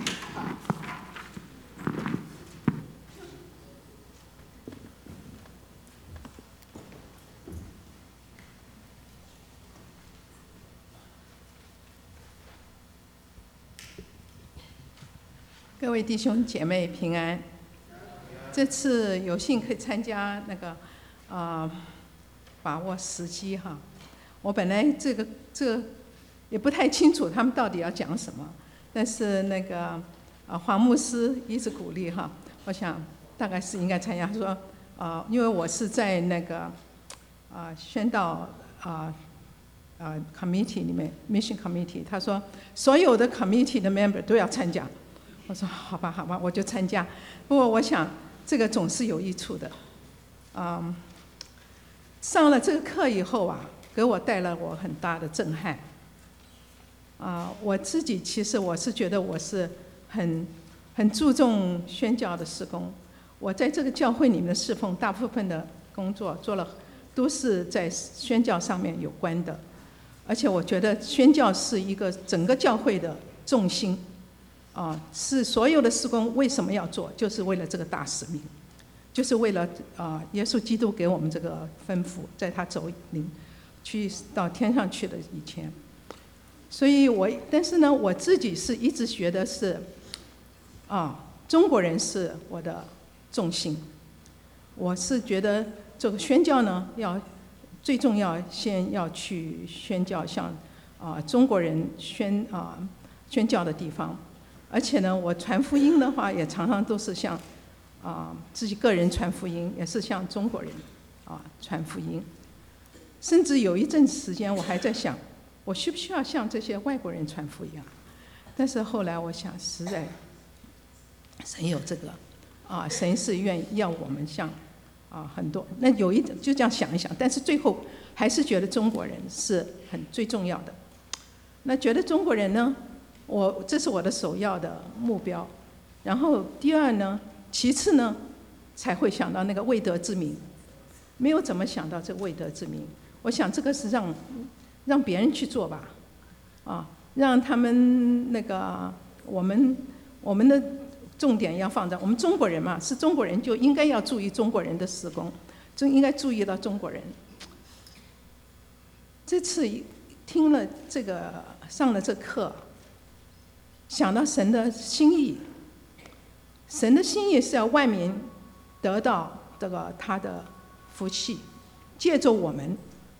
各位弟兄姐妹平安。这次有幸可以参加那个，呃，把握时机哈。我本来这个这个也不太清楚他们到底要讲什么，但是那个呃黄牧师一直鼓励哈，我想大概是应该参加。他说，呃，因为我是在那个啊、呃、宣道啊啊、呃、committee 里面 mission committee， 他说所有的 committee 的 member 都要参加。我说好吧，好吧，我就参加。不过我想这个总是有益处的。嗯，上了这个课以后啊，给我带来我很大的震撼。啊，我自己其实我是觉得我是很很注重宣教的事工。我在这个教会里面的侍奉，大部分的工作做了都是在宣教上面有关的，而且我觉得宣教是一个整个教会的重心。啊，是所有的事工为什么要做？就是为了这个大使命，就是为了啊，耶稣基督给我们这个吩咐，在他走领去到天上去的以前。所以我，但是呢，我自己是一直觉得是，啊，中国人是我的重心。我是觉得这个宣教呢，要最重要，先要去宣教，向啊中国人宣啊宣教的地方。而且呢，我传福音的话，也常常都是向啊、呃、自己个人传福音，也是向中国人啊传福音。甚至有一阵时间，我还在想，我需不需要向这些外国人传福音啊？但是后来我想，实在神有这个啊，神是愿意要我们向啊很多。那有一就这样想一想，但是最后还是觉得中国人是很最重要的。那觉得中国人呢？我这是我的首要的目标，然后第二呢，其次呢，才会想到那个未得之民，没有怎么想到这个未得之民。我想这个是让让别人去做吧，啊，让他们那个我们我们的重点要放在我们中国人嘛，是中国人就应该要注意中国人的事工，就应该注意到中国人。这次听了这个上了这课。想到神的心意，神的心意是要万民得到这个他的福气，借助我们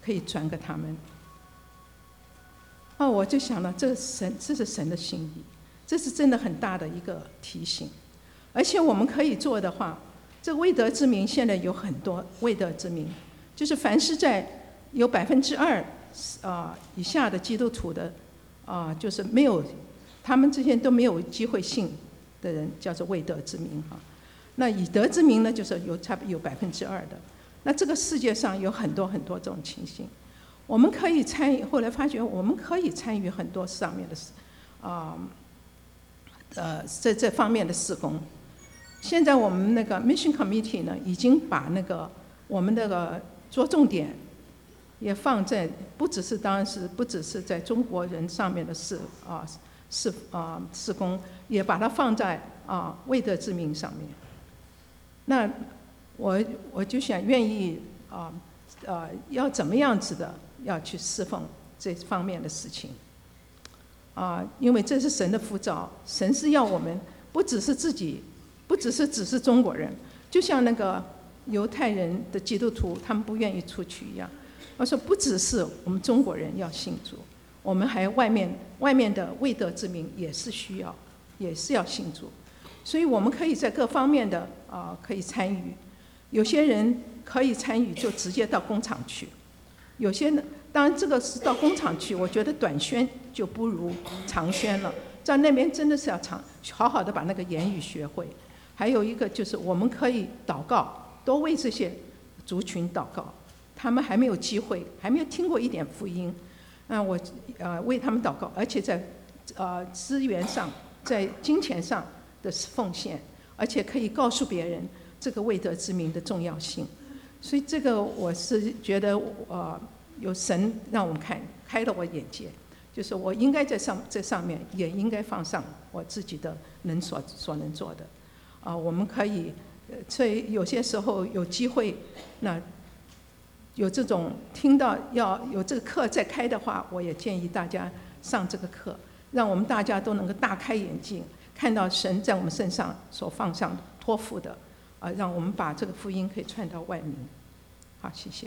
可以转给他们。哦，我就想了，这神这是神的心意，这是真的很大的一个提醒。而且我们可以做的话，这未得之民现在有很多未得之民，就是凡是在有百分之二啊以下的基督徒的啊、呃，就是没有，他们这些都没有机会信的人，叫做未得之民哈。那以得之民呢，就是有差不多有百分之二的。那这个世界上有很多很多这种情形，我们可以参与。后来发觉我们可以参与很多上面的啊呃这这方面的事工。现在我们那个 Mission Committee 呢，已经把那个我们那个着重点也放在不只是当然是不只是在中国人上面的事啊事啊事工，也把它放在啊未得之民上面。那我我就想愿意啊呃要怎么样子的要去侍奉这方面的事情啊，因为这是神的呼召，神是要我们不只是自己。不只是只是中国人，就像那个犹太人的基督徒，他们不愿意出去一样。我说不只是我们中国人要信主，我们还外面外面的未得之民也是需要，也是要信主。所以我们可以在各方面的啊、呃、可以参与。有些人可以参与就直接到工厂去，有些呢，当然这个是到工厂去，我觉得短宣就不如长宣了。在那边真的是要长好好的把那个言语学会。还有一个就是我们可以祷告，多为这些族群祷告，他们还没有机会，还没有听过一点福音，那我呃为他们祷告，而且在呃资源上，在金钱上的奉献，而且可以告诉别人这个未得之民的重要性。所以这个我是觉得呃有神让我们看开了我眼界，就是我应该在上这上面也应该放上我自己的能所所能做的。啊，我们可以，所以有些时候有机会，那有这种听到要有这个课再开的话，我也建议大家上这个课，让我们大家都能够大开眼界，看到神在我们身上所放上托付的，啊，让我们把这个福音可以传到外面。好，谢谢。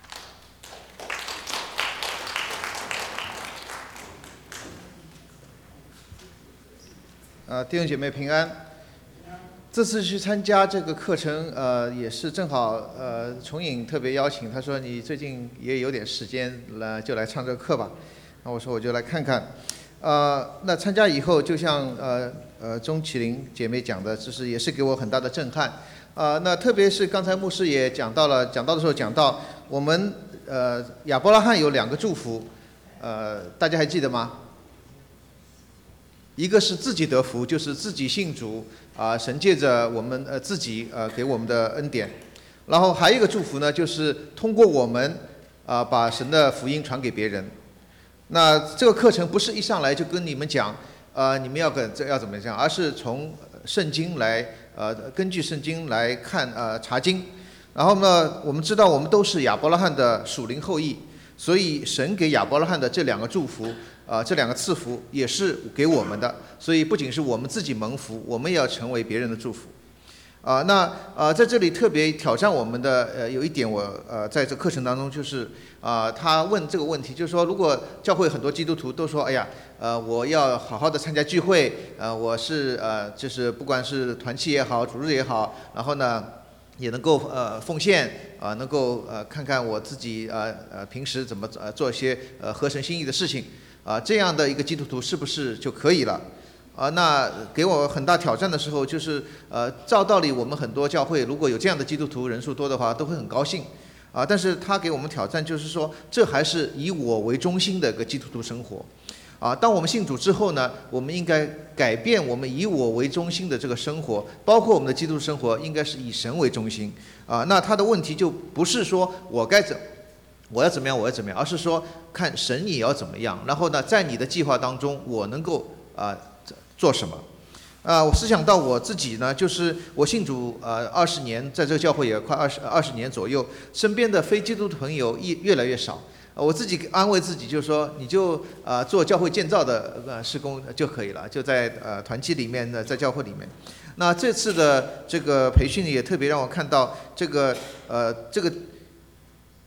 呃，弟兄姐妹平安。这次去参加这个课程，呃，也是正好，呃，重影特别邀请，他说你最近也有点时间了，就来上这个课吧。那我说我就来看看，呃，那参加以后，就像呃呃钟启玲姐妹讲的，就是也是给我很大的震撼。呃，那特别是刚才牧师也讲到了，讲到的时候讲到我们呃亚伯拉罕有两个祝福，呃，大家还记得吗？一个是自己得福，就是自己信主啊，神借着我们呃自己呃给我们的恩典，然后还有一个祝福呢，就是通过我们啊把神的福音传给别人。那这个课程不是一上来就跟你们讲，呃你们要跟这要怎么样，而是从圣经来呃根据圣经来看呃查经，然后呢我们知道我们都是亚伯拉罕的属灵后裔，所以神给亚伯拉罕的这两个祝福。啊，这两个赐福也是给我们的，所以不仅是我们自己蒙福，我们也要成为别人的祝福。啊，那呃，在这里特别挑战我们的呃有一点我，我呃在这课程当中就是啊、呃，他问这个问题，就是说，如果教会很多基督徒都说，哎呀，呃，我要好好的参加聚会，呃，我是呃就是不管是团契也好，主日也好，然后呢。也能够呃奉献啊、呃，能够呃看看我自己呃呃平时怎么呃做一些呃合神心意的事情啊、呃，这样的一个基督徒是不是就可以了？啊、呃，那给我很大挑战的时候，就是呃照道理我们很多教会如果有这样的基督徒人数多的话，都会很高兴啊、呃，但是他给我们挑战就是说，这还是以我为中心的一个基督徒生活。啊，当我们信主之后呢，我们应该改变我们以我为中心的这个生活，包括我们的基督生活，应该是以神为中心。啊，那他的问题就不是说我该怎，我要怎么样，我要怎么样，而是说看神也要怎么样，然后呢，在你的计划当中，我能够啊做什么。啊，我思想到我自己呢，就是我信主呃二十年，在这个教会也快二十二十年左右，身边的非基督徒朋友越越来越少。我自己安慰自己，就是说，你就呃做教会建造的呃事工就可以了，就在呃团契里面呢，在教会里面。那这次的这个培训也特别让我看到这个呃这个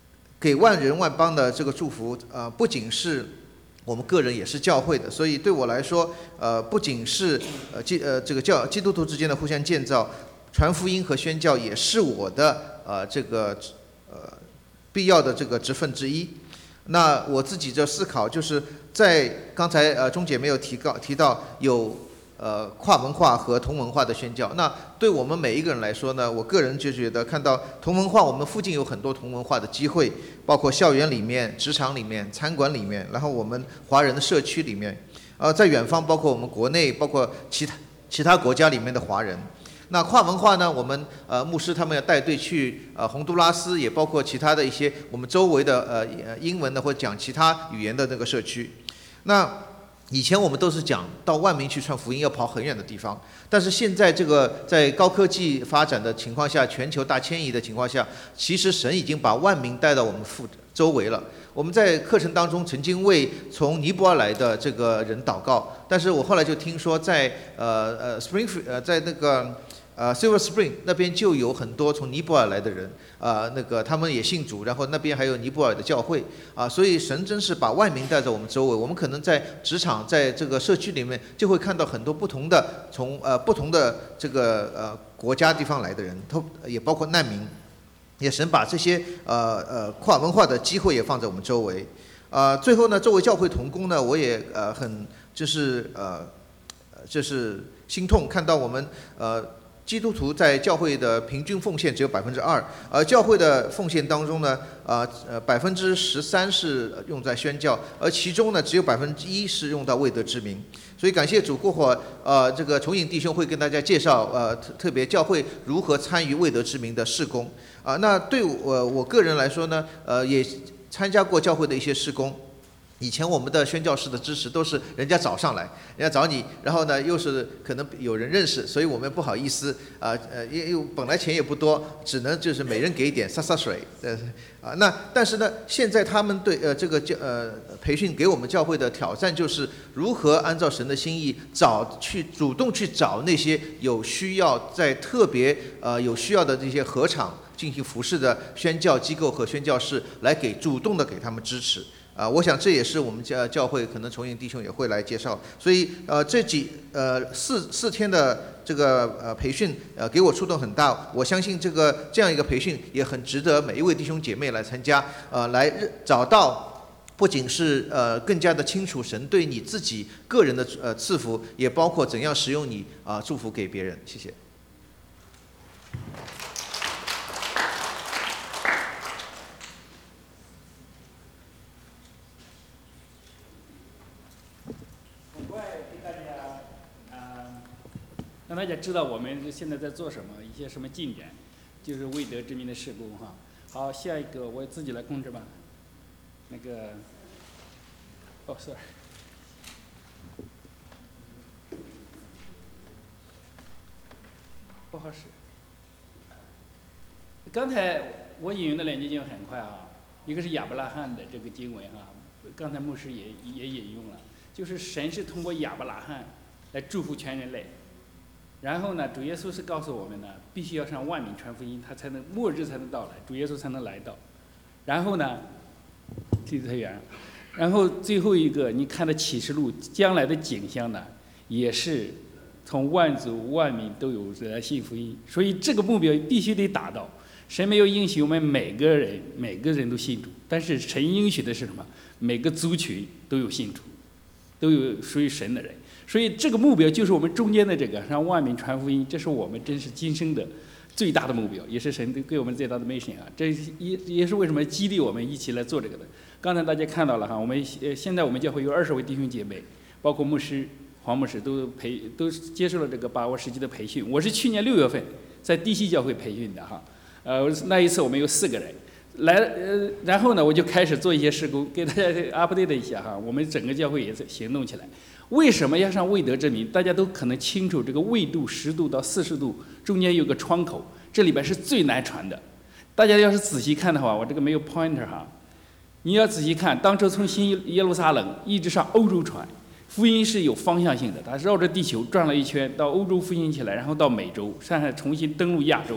给万人万邦的这个祝福，呃，不仅是我们个人，也是教会的。所以对我来说，呃，不仅是呃基呃这个教基督徒之间的互相建造，传福音和宣教也是我的呃这个呃必要的这个职分之一。那我自己的思考就是在刚才呃钟姐没有提到提到有。呃，跨文化和同文化的宣教，那对我们每一个人来说呢，我个人就觉得看到同文化，我们附近有很多同文化的机会，包括校园里面、职场里面、餐馆里面，然后我们华人的社区里面，呃，在远方，包括我们国内，包括其他其他国家里面的华人。那跨文化呢，我们呃牧师他们要带队去呃洪都拉斯，也包括其他的一些我们周围的呃英文的或者讲其他语言的那个社区。那以前我们都是讲到万民去传福音要跑很远的地方，但是现在这个在高科技发展的情况下，全球大迁移的情况下，其实神已经把万民带到我们附周围了。我们在课程当中曾经为从尼泊尔来的这个人祷告，但是我后来就听说在呃呃 Springfield 呃在那个呃 Silver Spring 那边就有很多从尼泊尔来的人，啊、呃、那个他们也信主，然后那边还有尼泊尔的教会啊、呃，所以神真是把万民带在我们周围。我们可能在职场，在这个社区里面就会看到很多不同的从呃不同的这个呃国家地方来的人，他也包括难民，也神把这些呃呃跨文化的机会也放在我们周围。啊、呃，最后呢，作为教会同工呢，我也呃很就是呃就是心痛看到我们呃。基督徒在教会的平均奉献只有百分之二，而教会的奉献当中呢，呃呃百分之十三是用在宣教，而其中呢只有百分之一是用到未得之名。所以感谢主，过会儿呃这个重影弟兄会跟大家介绍呃特特别教会如何参与未得之名的事工啊、呃。那对我我个人来说呢，呃也参加过教会的一些事工。以前我们的宣教士的支持都是人家找上来，人家找你，然后呢又是可能有人认识，所以我们不好意思啊呃，因为本来钱也不多，只能就是每人给一点洒洒水，呃啊那但是呢，现在他们对呃这个教呃培训给我们教会的挑战就是如何按照神的心意找去主动去找那些有需要在特别呃有需要的这些合场进行服事的宣教机构和宣教士，来给主动的给他们支持。啊、呃，我想这也是我们教教会可能重影弟兄也会来介绍，所以呃这几呃四四天的这个呃培训呃给我触动很大，我相信这个这样一个培训也很值得每一位弟兄姐妹来参加，呃来找到不仅是呃更加的清楚神对你自己个人的呃赐福，也包括怎样使用你啊、呃、祝福给别人，谢谢。 让大家知道我们现在在做什么，一些什么进展，就是未得之名的事工哈。好，下一个我自己来控制吧。那个，哦 ，sorry， 不好使。刚才我引用的两节经文很快啊，一个是亚伯拉罕的这个经文啊，刚才牧师也也引用了，就是神是通过亚伯拉罕来祝福全人类。然后呢，主耶稣是告诉我们呢，必须要向万民传福音，他才能末日才能到来，主耶稣才能来到。然后呢，离得太远。然后最后一个，你看的启示录将来的景象呢，也是从万族万民都有来信福音，所以这个目标必须得达到。神没有应许我们每个人每个人都信主，但是神应许的是什么？每个族群都有信主，都有属于神的人。所以这个目标就是我们中间的这个让万民传福音，这是我们真是今生的最大的目标，也是神给我们最大的 mission 啊！这也也是为什么激励我们一起来做这个的。刚才大家看到了哈，我们呃现在我们教会有二十位弟兄姐妹，包括牧师黄牧师都培都接受了这个把握时机的培训。我是去年六月份在地西教会培训的哈，呃那一次我们有四个人来，呃然后呢我就开始做一些事工，给大家 update 一下哈，我们整个教会也是行动起来。为什么要上未得之名？大家都可能清楚，这个纬度十度到四十度中间有个窗口，这里边是最难传的。大家要是仔细看的话，我这个没有 pointer 哈，你要仔细看，当初从新耶路撒冷一直上欧洲传，福音是有方向性的，它绕着地球转了一圈，到欧洲复兴起来，然后到美洲，然后重新登陆亚洲。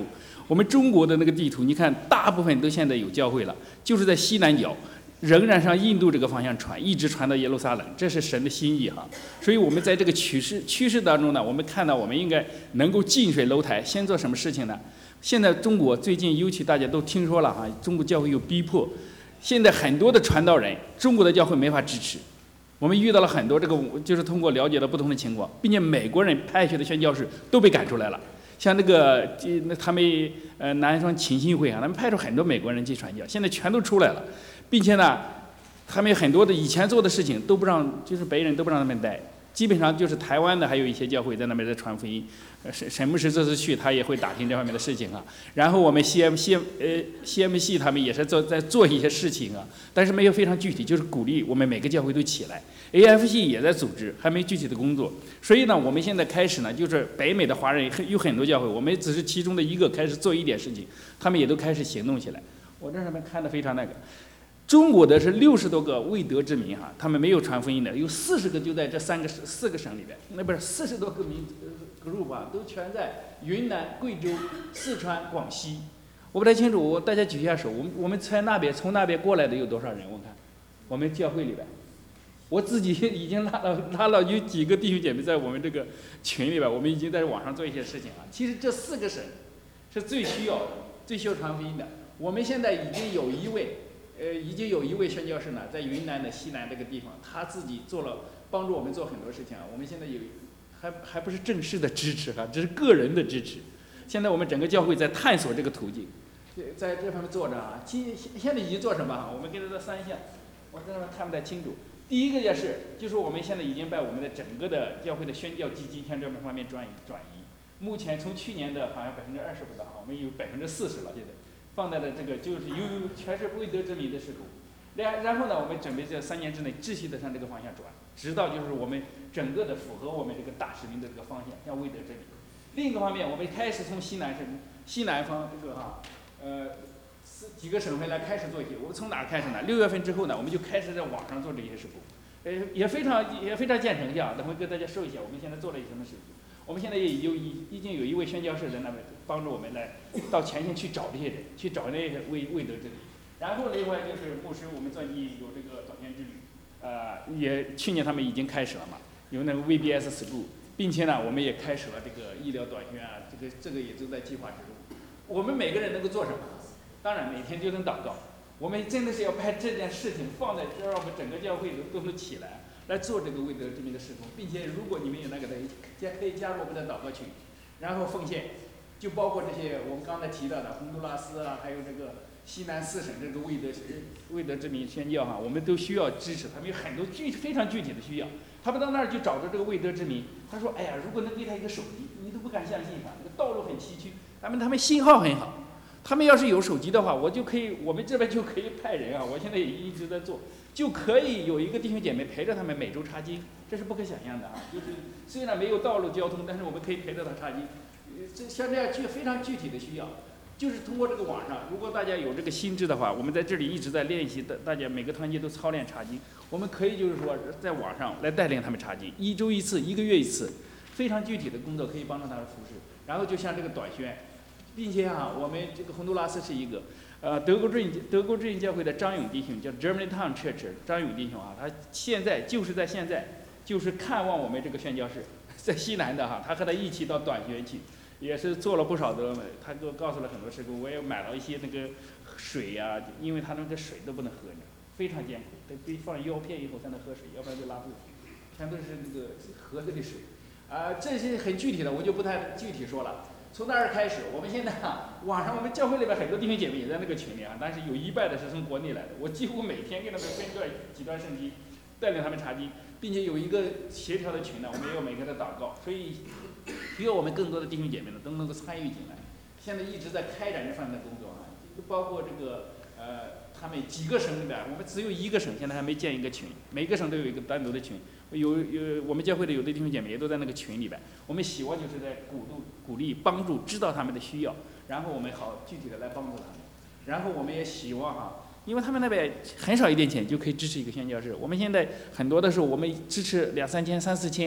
我们中国的那个地图，你看大部分都现在有教会了，就是在西南角，仍然向印度这个方向传，一直传到耶路撒冷，这是神的心意哈。所以我们在这个趋势趋势当中呢，我们看到我们应该能够近水楼台，先做什么事情呢？现在中国最近尤其大家都听说了哈，中国教会有逼迫，现在很多的传道人，中国的教会没法支持。我们遇到了很多这个，就是通过了解了不同的情况，并且美国人派去的宣教士都被赶出来了。像那个，那他们呃南方浸信会啊，他们派出很多美国人去传教，现在全都出来了，并且呢，他们很多的以前做的事情都不让，就是白人都不让他们待，基本上就是台湾的还有一些教会在那边在传福音，沈沈牧师这次去他也会打听这方面的事情啊。然后我们 C M C 呃 C M C 他们也是做在做一些事情啊，但是没有非常具体，就是鼓励我们每个教会都起来。A F C 也在组织，还没具体的工作，所以呢，我们现在开始呢，就是北美的华人有很多教会，我们只是其中的一个开始做一点事情，他们也都开始行动起来。我这上面看的非常那个，中国的是六十多个未得之民哈，他们没有传福音的，有四十个就在这三个四个省里边，那不是四十多个民 group 啊，都全在云南、贵州、四川、广西。我不太清楚，我大家举一下手，我们我们在那边从那边过来的有多少人？我看我们教会里边。我自己已经拉了拉了有几个弟兄姐妹在我们这个群里边，我们已经在网上做一些事情了。其实这四个省是最需要的、最需要传福音的。我们现在已经有一位，呃，已经有一位宣教士呢，在云南的西南这个地方，他自己做了帮助我们做很多事情啊。我们现在有还还不是正式的支持哈，这是个人的支持。现在我们整个教会在探索这个途径，在这方面做着啊。现现在已经做什么哈？我们给他这三项，我这上面看不太清楚。第一个也是，就是我们现在已经把我们的整个的教会的宣教基金向这方面转移转移。目前从去年的好像百分之二十不到，我们有百分之四十了，现在放在了这个就是有全是未得之民的事工。然然后呢，我们准备在三年之内继续的向这个方向转，直到就是我们整个的符合我们这个大使命的这个方向，向未得之民。另一个方面，我们开始从西南省西南方这个哈，呃。几个省份来开始做一些，我们从哪儿开始呢？六月份之后呢，我们就开始在网上做这些事工，呃，也非常也非常见成效。等会跟大家说一下，我们现在做了一些什么事情。我们现在也有已已经有一位宣教士在那边帮助我们来到前线去找这些人，去找那些未未得之民。然后另外就是牧师，我们专辑有这个短宣之旅，呃，也去年他们已经开始了嘛，有那个 V B S School， 并且呢，我们也开始了这个医疗短宣啊，这个这个也都在计划之中。我们每个人能够做什么？当然，每天就能祷告。我们真的是要把这件事情放在这儿，让我们整个教会都都能起来，来做这个未得之民的事工，并且如果你们有那个的，加可以加入我们的祷告群，然后奉献，就包括这些我们刚才提到的洪都拉斯啊，还有这个西南四省这个未得未得之民宣教哈，我们都需要支持，他们有很多具非常具体的需要。他们到那儿就找着这个未得之民，他说：“哎呀，如果能给他一个手机，你都不敢相信哈，这个道路很崎岖，他们他们信号很好。”他们要是有手机的话，我就可以，我们这边就可以派人啊。我现在也一直在做，就可以有一个弟兄姐妹陪着他们每周查经，这是不可想象的啊。就是虽然没有道路交通，但是我们可以陪着他查经。这像这样具非常具体的需要，就是通过这个网上，如果大家有这个心智的话，我们在这里一直在练习的，大家每个团结都操练查经。我们可以就是说在网上来带领他们查经，一周一次，一个月一次，非常具体的工作可以帮助他们服侍。然后就像这个短宣。并且啊，我们这个洪都拉斯是一个，呃，德国志德国志愿教会的张勇弟兄，叫 German Town Church， 张勇弟兄啊，他现在就是在现在就是看望我们这个宣教士，在西南的哈，他和他一起到短宣去，也是做了不少的，他给我告诉了很多事工，我也买了一些那个水呀、啊，因为他那个水都不能喝呢，非常艰苦，得得放药片以后才能喝水，要不然就拉肚子，全都是那个河子的水，啊、呃，这些很具体的我就不太具体说了。从那儿开始，我们现在啊，网上我们教会里边很多弟兄姐妹也在那个群里啊，但是有一半的是从国内来的。我几乎每天给他们分段几段圣经，带领他们查经，并且有一个协调的群呢，我们也有每个的祷告，所以需要我们更多的弟兄姐妹呢都能够参与进来。现在一直在开展这方面的工作啊，包括这个呃，他们几个省里边，我们只有一个省现在还没建一个群，每个省都有一个单独的群。有有我们教会的有的弟兄姐妹也都在那个群里边，我们希望就是在鼓励、鼓励、帮助，知道他们的需要，然后我们好具体的来帮助他们。然后我们也希望哈，因为他们那边很少一点钱就可以支持一个宣教士，我们现在很多的时候我们支持两三千、三四千，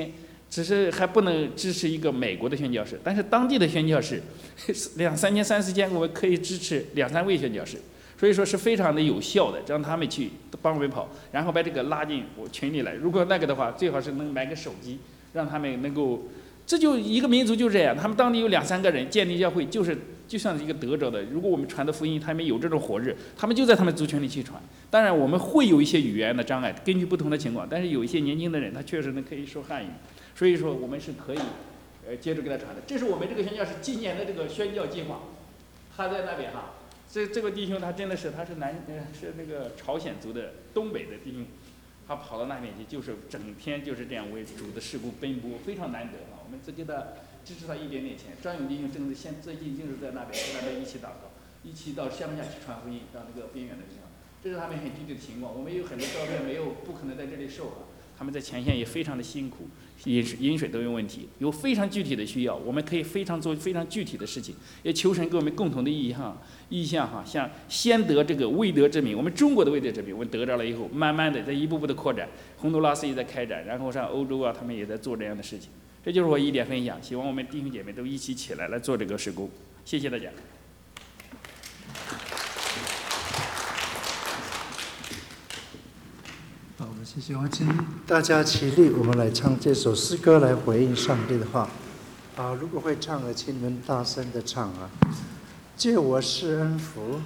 只是还不能支持一个美国的宣教士，但是当地的宣教士两三千三四千，我们可以支持两三位宣教士，所以说是非常的有效的，让他们去帮我们跑，然后把这个拉进我群里来。如果那个的话，最好是能买个手机，让他们能够，这就一个民族就这样，他们当地有两三个人建立教会，就是就像是一个得着的。如果我们传的福音，他们有这种火热，他们就在他们族群里去传。当然我们会有一些语言的障碍，根据不同的情况，但是有一些年轻的人他确实能可以说汉语，所以说我们是可以呃接着给他传的。这是我们这个宣教是今年的这个宣教计划，他在那边哈，这这个弟兄他真的是他是南呃是那个朝鲜族的东北的弟兄，他跑到那边去就是整天就是这样为主的事工奔波，非常难得啊。我们只给他支持他一点点钱。张勇弟兄正在现最近就是在那边跟他们一起祷告，一起到乡下去传福音，到那个边远的地方。这是他们很具体的情况。我们有很多照片没有不可能在这里授啊，他们在前线也非常的辛苦，饮水饮水都有问题，有非常具体的需要，我们可以非常做非常具体的事情，也求神给我们共同的意向意向哈，像先得这个未得之名，我们中国的未得之名，我们得着了以后，慢慢的在一步步的扩展，洪都拉斯也在开展，然后上欧洲啊，他们也在做这样的事情。这就是我一点分享，希望我们弟兄姐妹都一起起来来做这个事工，谢谢大家。 好，我们谢谢。我请大家起立，我们来唱这首诗歌来回应上帝的话。啊，如果会唱的，请你们大声的唱啊！借我施恩福。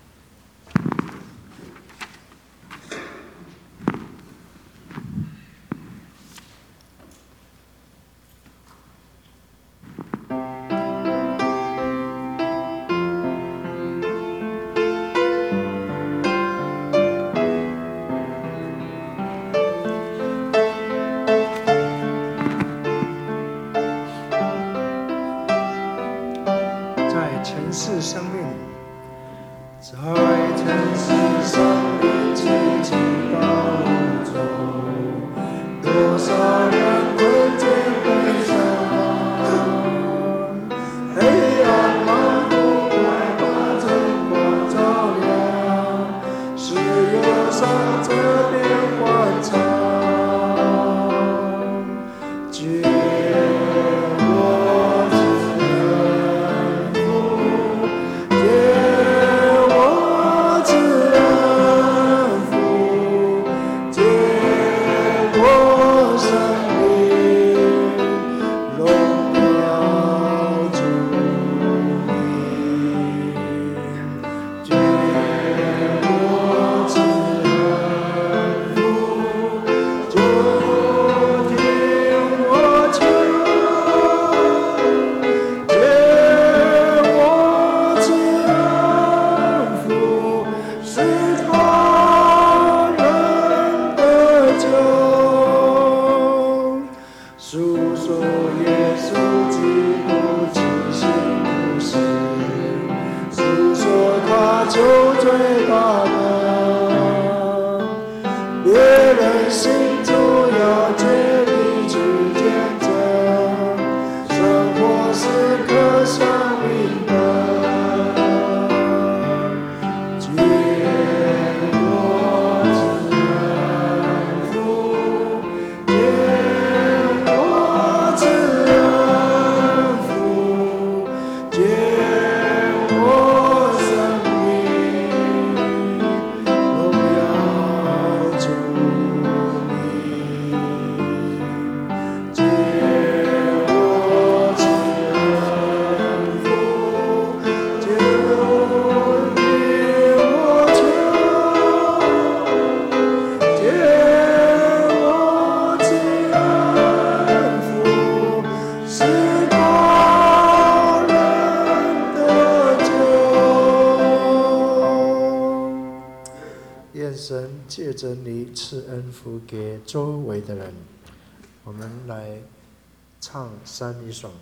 借着你赐恩福给周围的人，我们来唱三一首。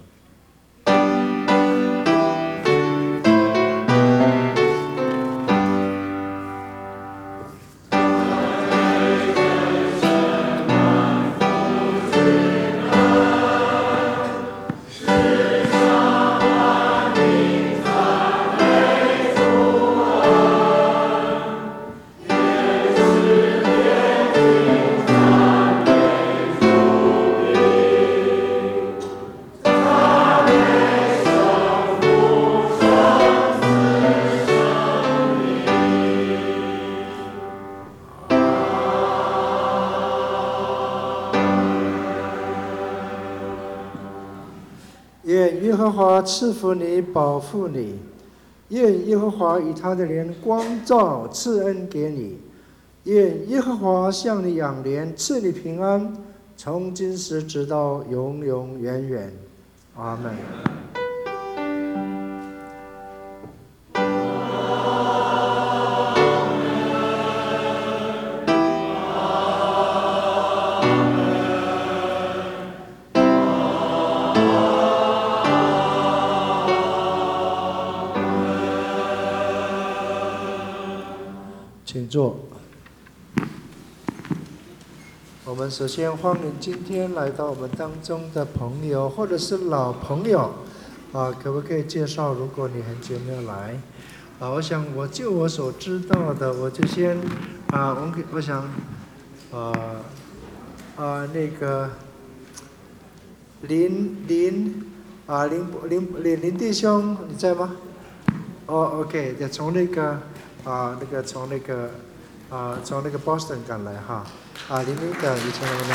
Thank 愿耶和华赐福你，保护你；愿耶和华以他的脸光照，赐恩给你；愿耶和华向你仰脸，赐你平安，从今时直到永永远远。阿门。请坐。我们首先欢迎今天来到我们当中的朋友，或者是老朋友，啊，可不可以介绍？如果你很久没有来，啊，我想我就我所知道的，我就先，啊，我我想，啊，啊，那个林林，啊林林林林弟兄，你在吗？哦 ，OK， 就从那个。啊，那个从那个啊，从那个 Boston 赶来哈，啊，林林的以前我们，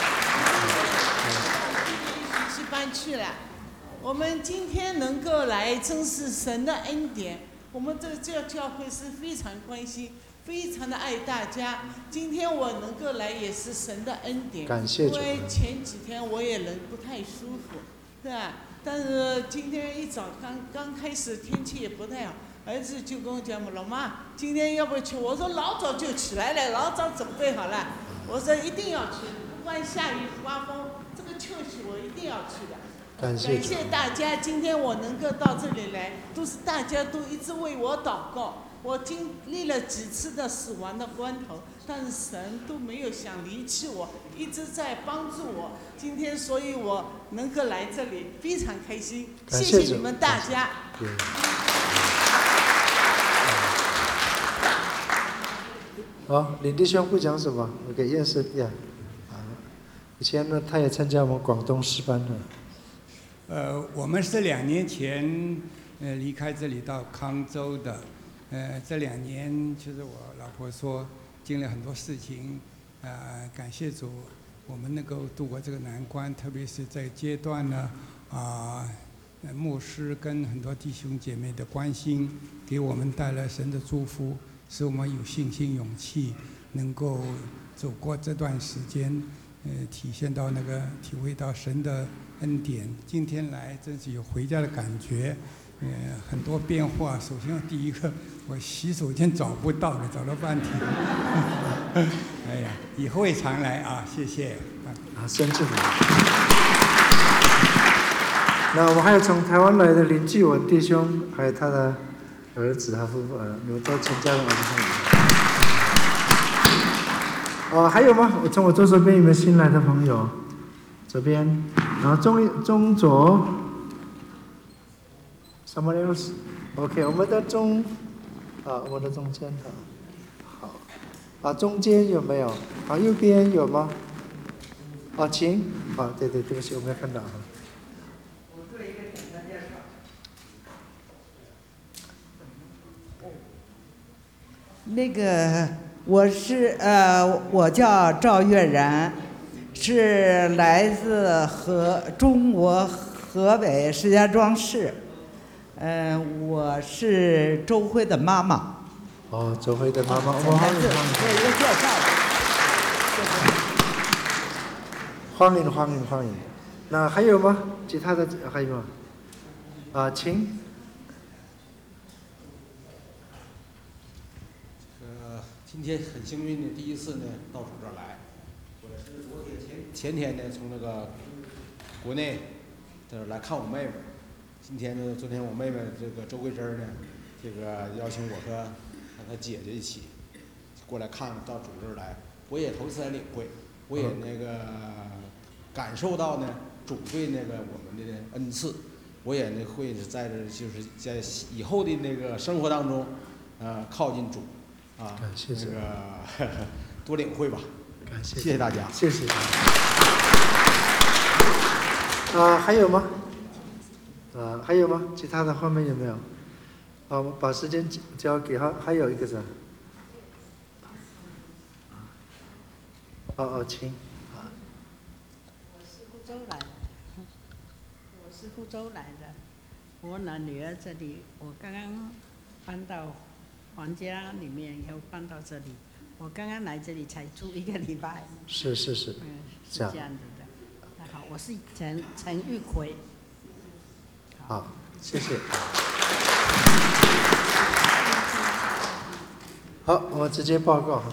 去搬去了。我们今天能够来，真是神的恩典。我们这这个教会是非常关心，非常的爱大家。今天我能够来，也是神的恩典。 感谢主。 因为前几天我也人不太舒服，是吧？但是今天一早刚刚开始，天气也不太好。儿子就跟我讲嘛，老妈，今天要不要去？我说老早就起来了，老早准备好了。我说一定要去，不管下雨刮风，这个秋去我一定要去的。 感谢感谢大家，今天我能够到这里来，都是大家都一直为我祷告。我经历了几次的死亡的关头，但是神都没有想离弃我，一直在帮助我。今天，所以我能够来这里，非常开心。谢谢你们大家。 好，林弟兄会讲什么？我给认识呀。啊，以前呢，他也参加我们广东诗班的。 呃，我们是两年前呃离开这里到康州的。呃，这两年其实我老婆说经历很多事情，呃，感谢主，我们能够度过这个难关，特别是在阶段呢，啊、呃，牧师跟很多弟兄姐妹的关心，给我们带来神的祝福。使我们有信心、勇气，能够走过这段时间，呃，体现到那个、体会到神的恩典。今天来真是有回家的感觉，呃，很多变化。首先，第一个，我洗手间找不到了，找了半天。哎呀，以后会常来啊，谢谢。 啊，深圳。那我们还有从台湾来的林继文弟兄，还有他的儿子和夫妇，呃，你们都参加了我们婚礼。哦，还有吗？我从我左手边有没有新来的朋友？左边，然后中中左 ，someone else？OK， 我们的中，啊，我们的中间的，好，啊，中间有没有？啊，右边有吗？啊，请，啊，对对，对不起，我没有看到。 那个我是呃，我叫赵月然，是来自河中国河北石家庄市。嗯、呃，我是周辉的妈妈。 哦，周辉的妈妈，我欢迎做一个介绍。 欢迎欢迎欢迎。那还有吗？其他的还有吗？啊，请。 今天很幸运的，第一次呢到主这儿来。我是昨天前前天呢从那个国内这儿来看我妹妹。今天呢，昨天我妹妹这个周桂珍呢，这个邀请我和和她姐姐一起过来看到主这儿来。我也头次来领会，我也那个感受到呢主对那个我们的恩赐，我也呢会在这就是在以后的那个生活当中，呃靠近主。啊， 谢谢。 那个呵呵多领会吧。 感谢， 谢谢大家。 谢谢。啊，还有吗？啊，还有吗？其他的后面有没有？啊，我把时间交给还还有一个人。哦哦，请。 我是湖州来的，我是是福州来的，我呢女儿这里，我刚刚搬到皇家里面，以后搬到这里，我刚刚来这里才住一个礼拜。 是是是， 嗯，是这样这样子的。那好，我是陈陈玉奎。 好，谢谢。好，我直接报告哈。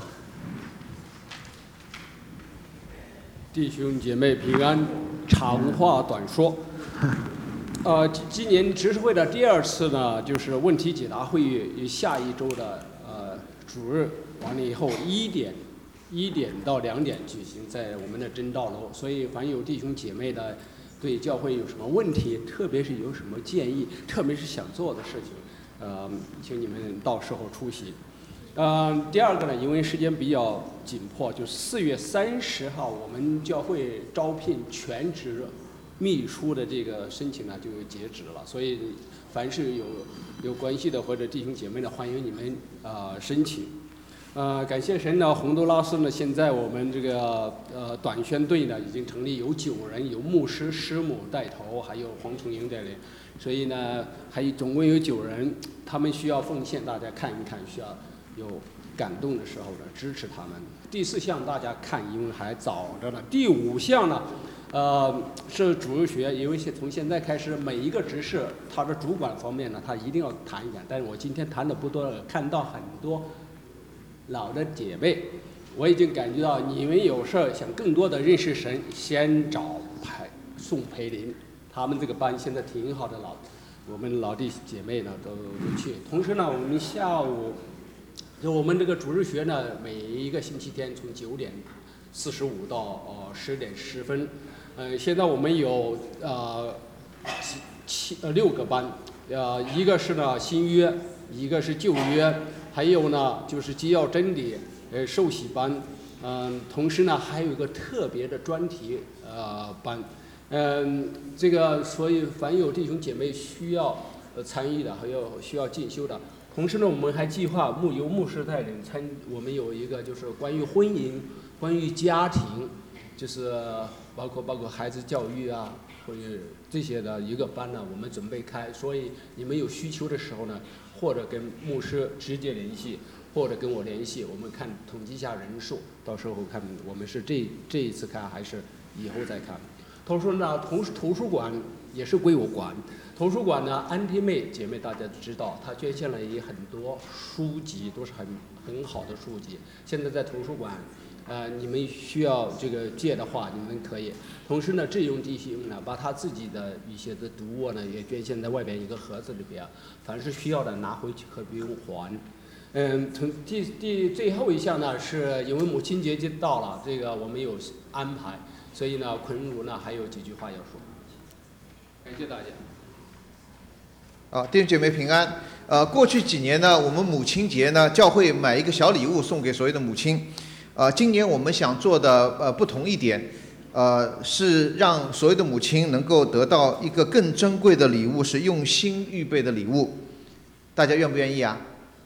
弟兄姐妹平安，长话短说。呃，今年执事会的第二次呢，就是问题解答会议，下一周的呃主日完了以后一点一点到两点举行，在我们的真道楼。所以凡有弟兄姐妹的对教会有什么问题，特别是有什么建议，特别是想做的事情，呃，请你们到时候出席。呃，第二个呢，因为时间比较紧迫，就四月三十号我们教会招聘全职秘书的这个申请呢就截止了，所以凡是有有关系的或者弟兄姐妹呢，欢迎你们呃申请。呃，感谢神呢，洪都拉斯呢，现在我们这个呃短宣队呢已经成立，有九人，有牧师、师母带头，还有黄崇英带领，所以呢还有总共有九人，他们需要奉献，大家看一看，需要有感动的时候呢支持他们。第四项大家看，因为还早着呢。第五项呢，呃是主日学，因为现从现在开始，每一个执事他的主管方面呢，他一定要谈一谈。但是我今天谈的不多，看到很多老的姐妹，我已经感觉到你们有事儿想更多的认识神，先找派宋培林，他们这个班现在挺好的老，我们老弟姐妹呢都都去。同时呢，我们下午就我们这个主日学呢，每一个星期天从九点四十五到呃十点十分，呃，现在我们有呃七七呃六个班，呃，一个是呢新约，一个是旧约。还有呢，就是基要真理，呃，受洗班，嗯、呃，同时呢，还有一个特别的专题呃班，嗯、呃，这个所以凡有弟兄姐妹需要呃参与的，还有需要进修的，同时呢，我们还计划牧由牧师带领参，我们有一个就是关于婚姻、关于家庭，就是包括包括孩子教育啊，或者这些的一个班呢，我们准备开，所以你们有需求的时候呢。或者跟牧师直接联系，或者跟我联系，我们看统计一下人数，到时候看我们是这这一次看还是以后再看。同时呢，同图书馆也是归我管。图书馆呢，安迪妹姐妹大家都知道，她捐献了也很多书籍，都是很很好的书籍。现在在图书馆，呃，你们需要这个借的话，你们可以。同时呢，志勇弟兄呢，把他自己的一些的读物呢，也捐献在外边一个盒子里边，凡是需要的拿回去可不用还。嗯，从第第最后一项呢，是因为母亲节就到了，这个我们有安排，所以呢，坤如呢还有几句话要说。感谢大家。 啊，弟兄姐妹平安。呃，过去几年呢，我们母亲节呢，教会买一个小礼物送给所有的母亲。呃，今年我们想做的呃不同一点，呃，是让所有的母亲能够得到一个更珍贵的礼物，是用心预备的礼物。大家愿不愿意啊？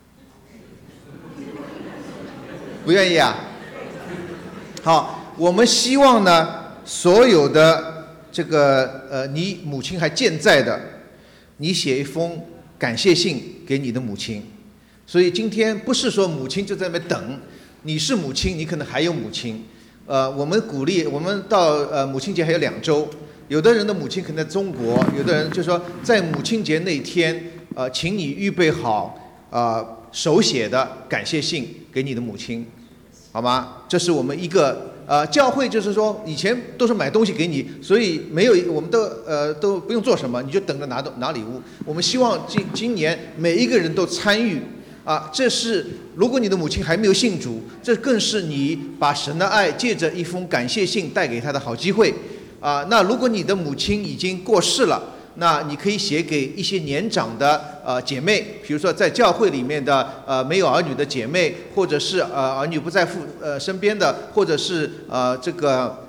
不愿意啊？好，我们希望呢，所有的这个呃，你母亲还健在的，你写一封感谢信给你的母亲。所以今天不是说母亲就在那边等。你是母亲，你可能还有母亲，呃，我们鼓励，我们到呃母亲节还有两周，有的人的母亲可能在中国，有的人就说在母亲节那天，呃，请你预备好啊、呃、手写的感谢信给你的母亲，好吗？这是我们一个呃教会，就是说以前都是买东西给你，所以没有我们都呃都不用做什么，你就等着拿拿礼物。我们希望今今年每一个人都参与。啊，这是如果你的母亲还没有信主，这更是你把神的爱借着一封感谢信带给她的好机会。啊，那如果你的母亲已经过世了，那你可以写给一些年长的呃姐妹，比如说在教会里面的呃没有儿女的姐妹，或者是呃儿女不在父呃身边的，或者是呃这个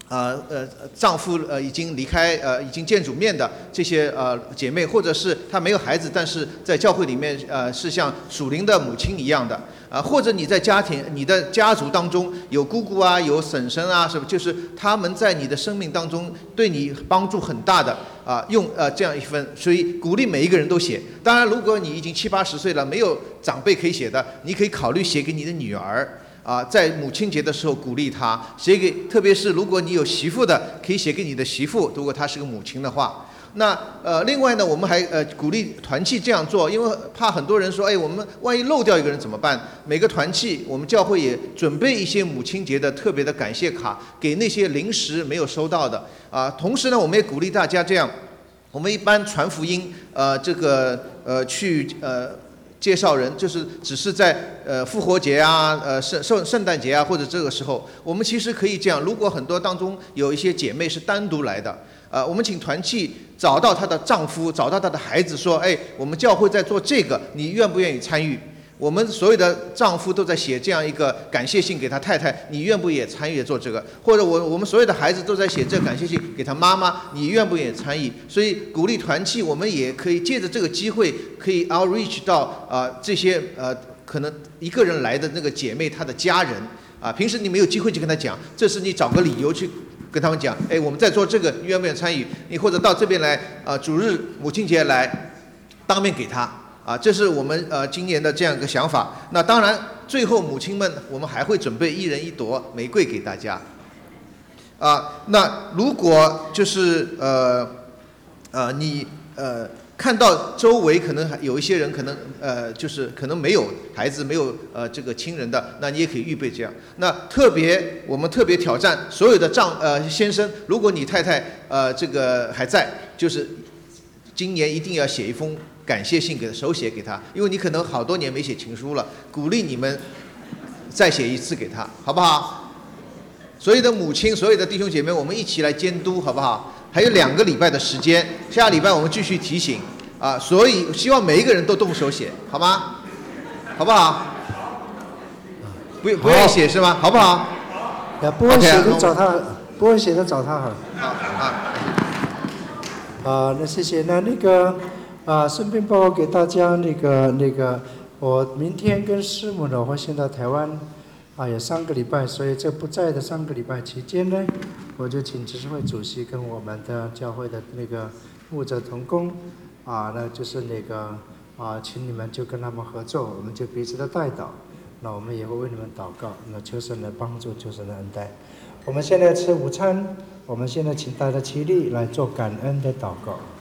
呃呃，丈夫呃已经离开呃已经见主面的这些呃姐妹，或者是她没有孩子，但是在教会里面呃是像属灵的母亲一样的啊、呃，或者你在家庭、你的家族当中有姑姑啊、有婶婶啊，什么，就是他们在你的生命当中对你帮助很大的啊、呃，用呃这样一份，所以鼓励每一个人都写。当然，如果你已经七八十岁了，没有长辈可以写的，你可以考虑写给你的女儿。啊，在母亲节的时候鼓励她写给，特别是如果你有媳妇的，可以写给你的媳妇，如果她是个母亲的话。那呃，另外呢，我们还呃鼓励团契这样做，因为怕很多人说，哎，我们万一漏掉一个人怎么办？每个团契，我们教会也准备一些母亲节的特别的感谢卡，给那些临时没有收到的啊。同时呢，我们也鼓励大家这样，我们一般传福音，呃，这个呃去呃。介绍人就是只是在呃复活节啊、呃圣圣圣诞节啊或者这个时候，我们其实可以这样。如果很多当中有一些姐妹是单独来的，呃，我们请团契找到她的丈夫，找到她的孩子，说，哎，我们教会在做这个，你愿不愿意参与？我们所有的丈夫都在写这样一个感谢信给他太太，你愿不愿意参与做这个？或者我我们所有的孩子都在写这个感谢信给他妈妈，你愿不愿意参与？所以鼓励团契，我们也可以借着这个机会，可以 outreach 到啊、呃、这些呃可能一个人来的那个姐妹她的家人啊、呃，平时你没有机会去跟她讲，这是你找个理由去跟他们讲，哎，我们在做这个，你愿不愿意参与？你或者到这边来啊、呃，主日母亲节来当面给他。啊，这是我们呃今年的这样一个想法。那当然，最后母亲们，我们还会准备一人一朵玫瑰给大家。啊，那如果就是呃呃你呃看到周围可能有一些人可能呃就是可能没有孩子没有呃这个亲人的，那你也可以预备这样。那特别我们特别挑战所有的丈呃先生，如果你太太呃这个还在，就是今年一定要写一封感谢信给他，手写给他，因为你可能好多年没写情书了，鼓励你们再写一次给他，好不好？所有的母亲，所有的弟兄姐妹，我们一起来监督，好不好？还有两个礼拜的时间，下礼拜我们继续提醒啊，所以希望每一个人都动手写，好吗？好不好？不不愿意写是吗？好不好？ 呀，不会写的找他，不会写的找他好。 好啊。 啊，那谢谢。那那个。啊，顺便报告给大家，那个那个，我明天跟师母呢会先到台湾，啊，有三个礼拜，所以这不在的三个礼拜期间呢，我就请执事会主席跟我们的教会的那个牧者同工，啊，那就是那个啊，请你们就跟他们合作，我们就彼此的代祷，那我们也会为你们祷告，那求神的帮助，求神的恩待。我们现在吃午餐，我们现在请大家起立来做感恩的祷告。